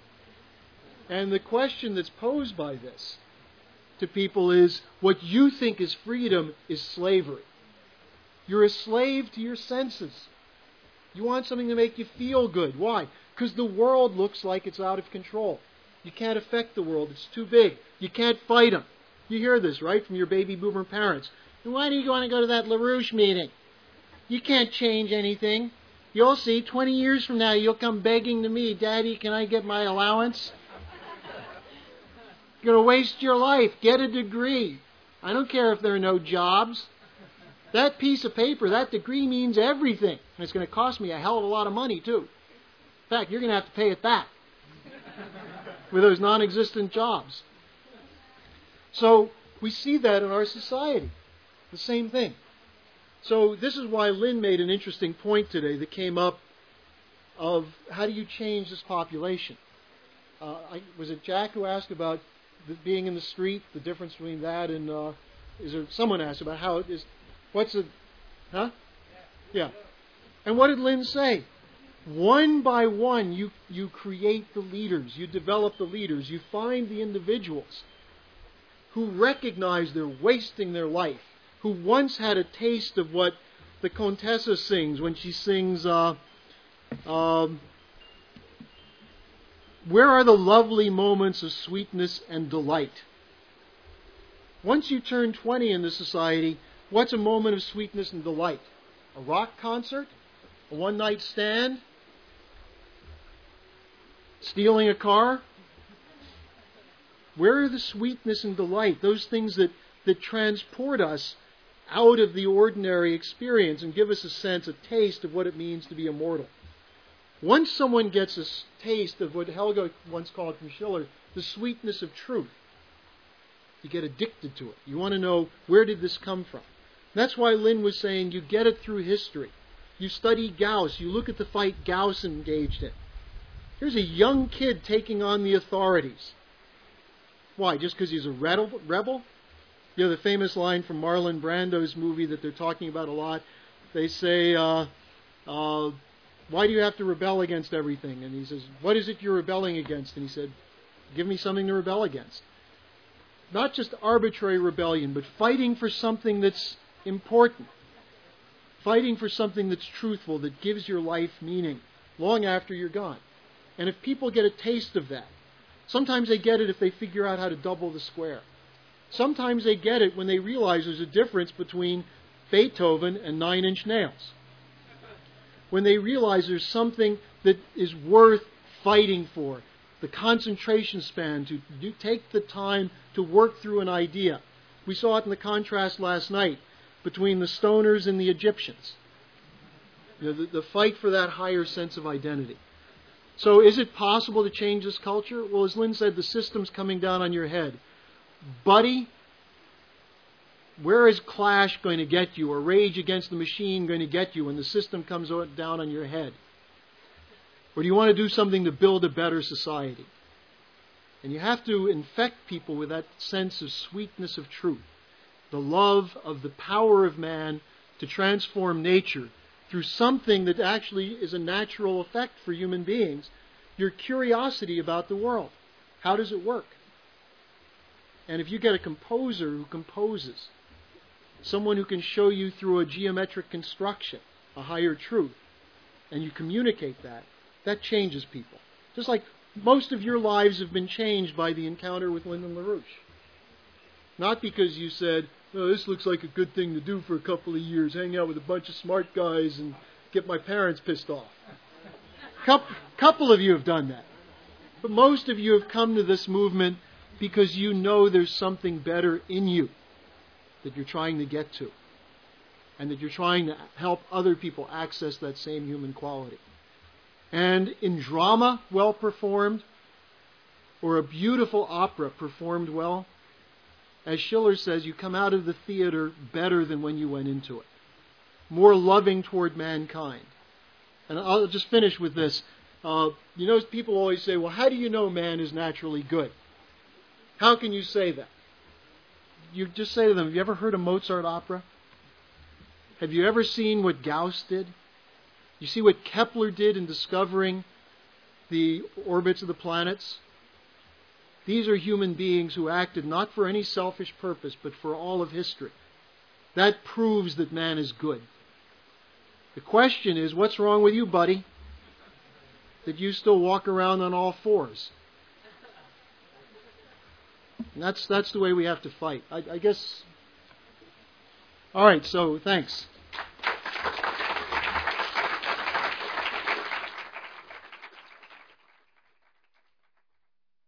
And the question that's posed by this to people is, what you think is freedom is slavery. You're a slave to your senses. You want something to make you feel good. Why? Because the world looks like it's out of control. You can't affect the world. It's too big. You can't fight them. You hear this, right, from your baby boomer parents. And why do you want to go to that LaRouche meeting? You can't change anything. You'll see, twenty years from now, you'll come begging to me, Daddy, can I get my allowance? You're going to waste your life. Get a degree. I don't care if there are no jobs. That piece of paper, that degree means everything. And it's going to cost me a hell of a lot of money, too. In fact, you're going to have to pay it back with those non-existent jobs. So we see that in our society. The same thing. So this is why Lynn made an interesting point today that came up of how do you change this population? Uh, I, was it Jack who asked about the, being in the street, the difference between that and uh, is there? Someone asked about how it is. What's it? Huh? Yeah. And what did Lynn say? One by one, you you create the leaders. You develop the leaders. You find the individuals who recognize they're wasting their life, who once had a taste of what the Contessa sings when she sings, uh, um, where are the lovely moments of sweetness and delight? Once you turn twenty in this society, what's a moment of sweetness and delight? A rock concert? A one-night stand? Stealing a car? Where are the sweetness and delight? Those things that, that transport us out of the ordinary experience and give us a sense, a taste of what it means to be immortal. Once someone gets a taste of what Helga once called from Schiller, the sweetness of truth, you get addicted to it. You want to know, where did this come from? That's why Lynn was saying you get it through history. You study Gauss. You look at the fight Gauss engaged in. Here's a young kid taking on the authorities. Why? Just because he's a rebel? You know, the famous line from Marlon Brando's movie that they're talking about a lot. They say, uh, uh, why do you have to rebel against everything? And he says, what is it you're rebelling against? And he said, give me something to rebel against. Not just arbitrary rebellion, but fighting for something that's important. Fighting for something that's truthful, that gives your life meaning long after you're gone. And if people get a taste of that, sometimes they get it if they figure out how to double the square. Sometimes they get it when they realize there's a difference between Beethoven and Nine Inch Nails. When they realize there's something that is worth fighting for, the concentration span to do, take the time to work through an idea. We saw it in the contrast last night between the stoners and the Egyptians. You know, the, the fight for that higher sense of identity. So is it possible to change this culture? Well, as Lynn said, the system's coming down on your head. Buddy, where is Clash going to get you, or Rage Against the Machine going to get you when the system comes down on your head? Or do you want to do something to build a better society? And you have to infect people with that sense of sweetness of truth, the love of the power of man to transform nature through something that actually is a natural effect for human beings, your curiosity about the world. How does it work? And if you get a composer who composes, someone who can show you through a geometric construction a higher truth, and you communicate that, that changes people. Just like most of your lives have been changed by the encounter with Lyndon LaRouche. Not because you said, oh, this looks like a good thing to do for a couple of years, hang out with a bunch of smart guys and get my parents pissed off. A couple of you have done that. But most of you have come to this movement because you know there's something better in you that you're trying to get to, and that you're trying to help other people access that same human quality. And in drama well performed, or a beautiful opera performed well, as Schiller says, you come out of the theater better than when you went into it. More loving toward mankind. And I'll just finish with this. Uh, you know, people always say, well, how do you know man is naturally good? How can you say that? You just say to them, have you ever heard a Mozart opera? Have you ever seen what Gauss did? You see what Kepler did in discovering the orbits of the planets? These are human beings who acted not for any selfish purpose, but for all of history. That proves that man is good. The question is, what's wrong with you, buddy? That you still walk around on all fours. And that's that's the way we have to fight. I, I guess. All right, so thanks.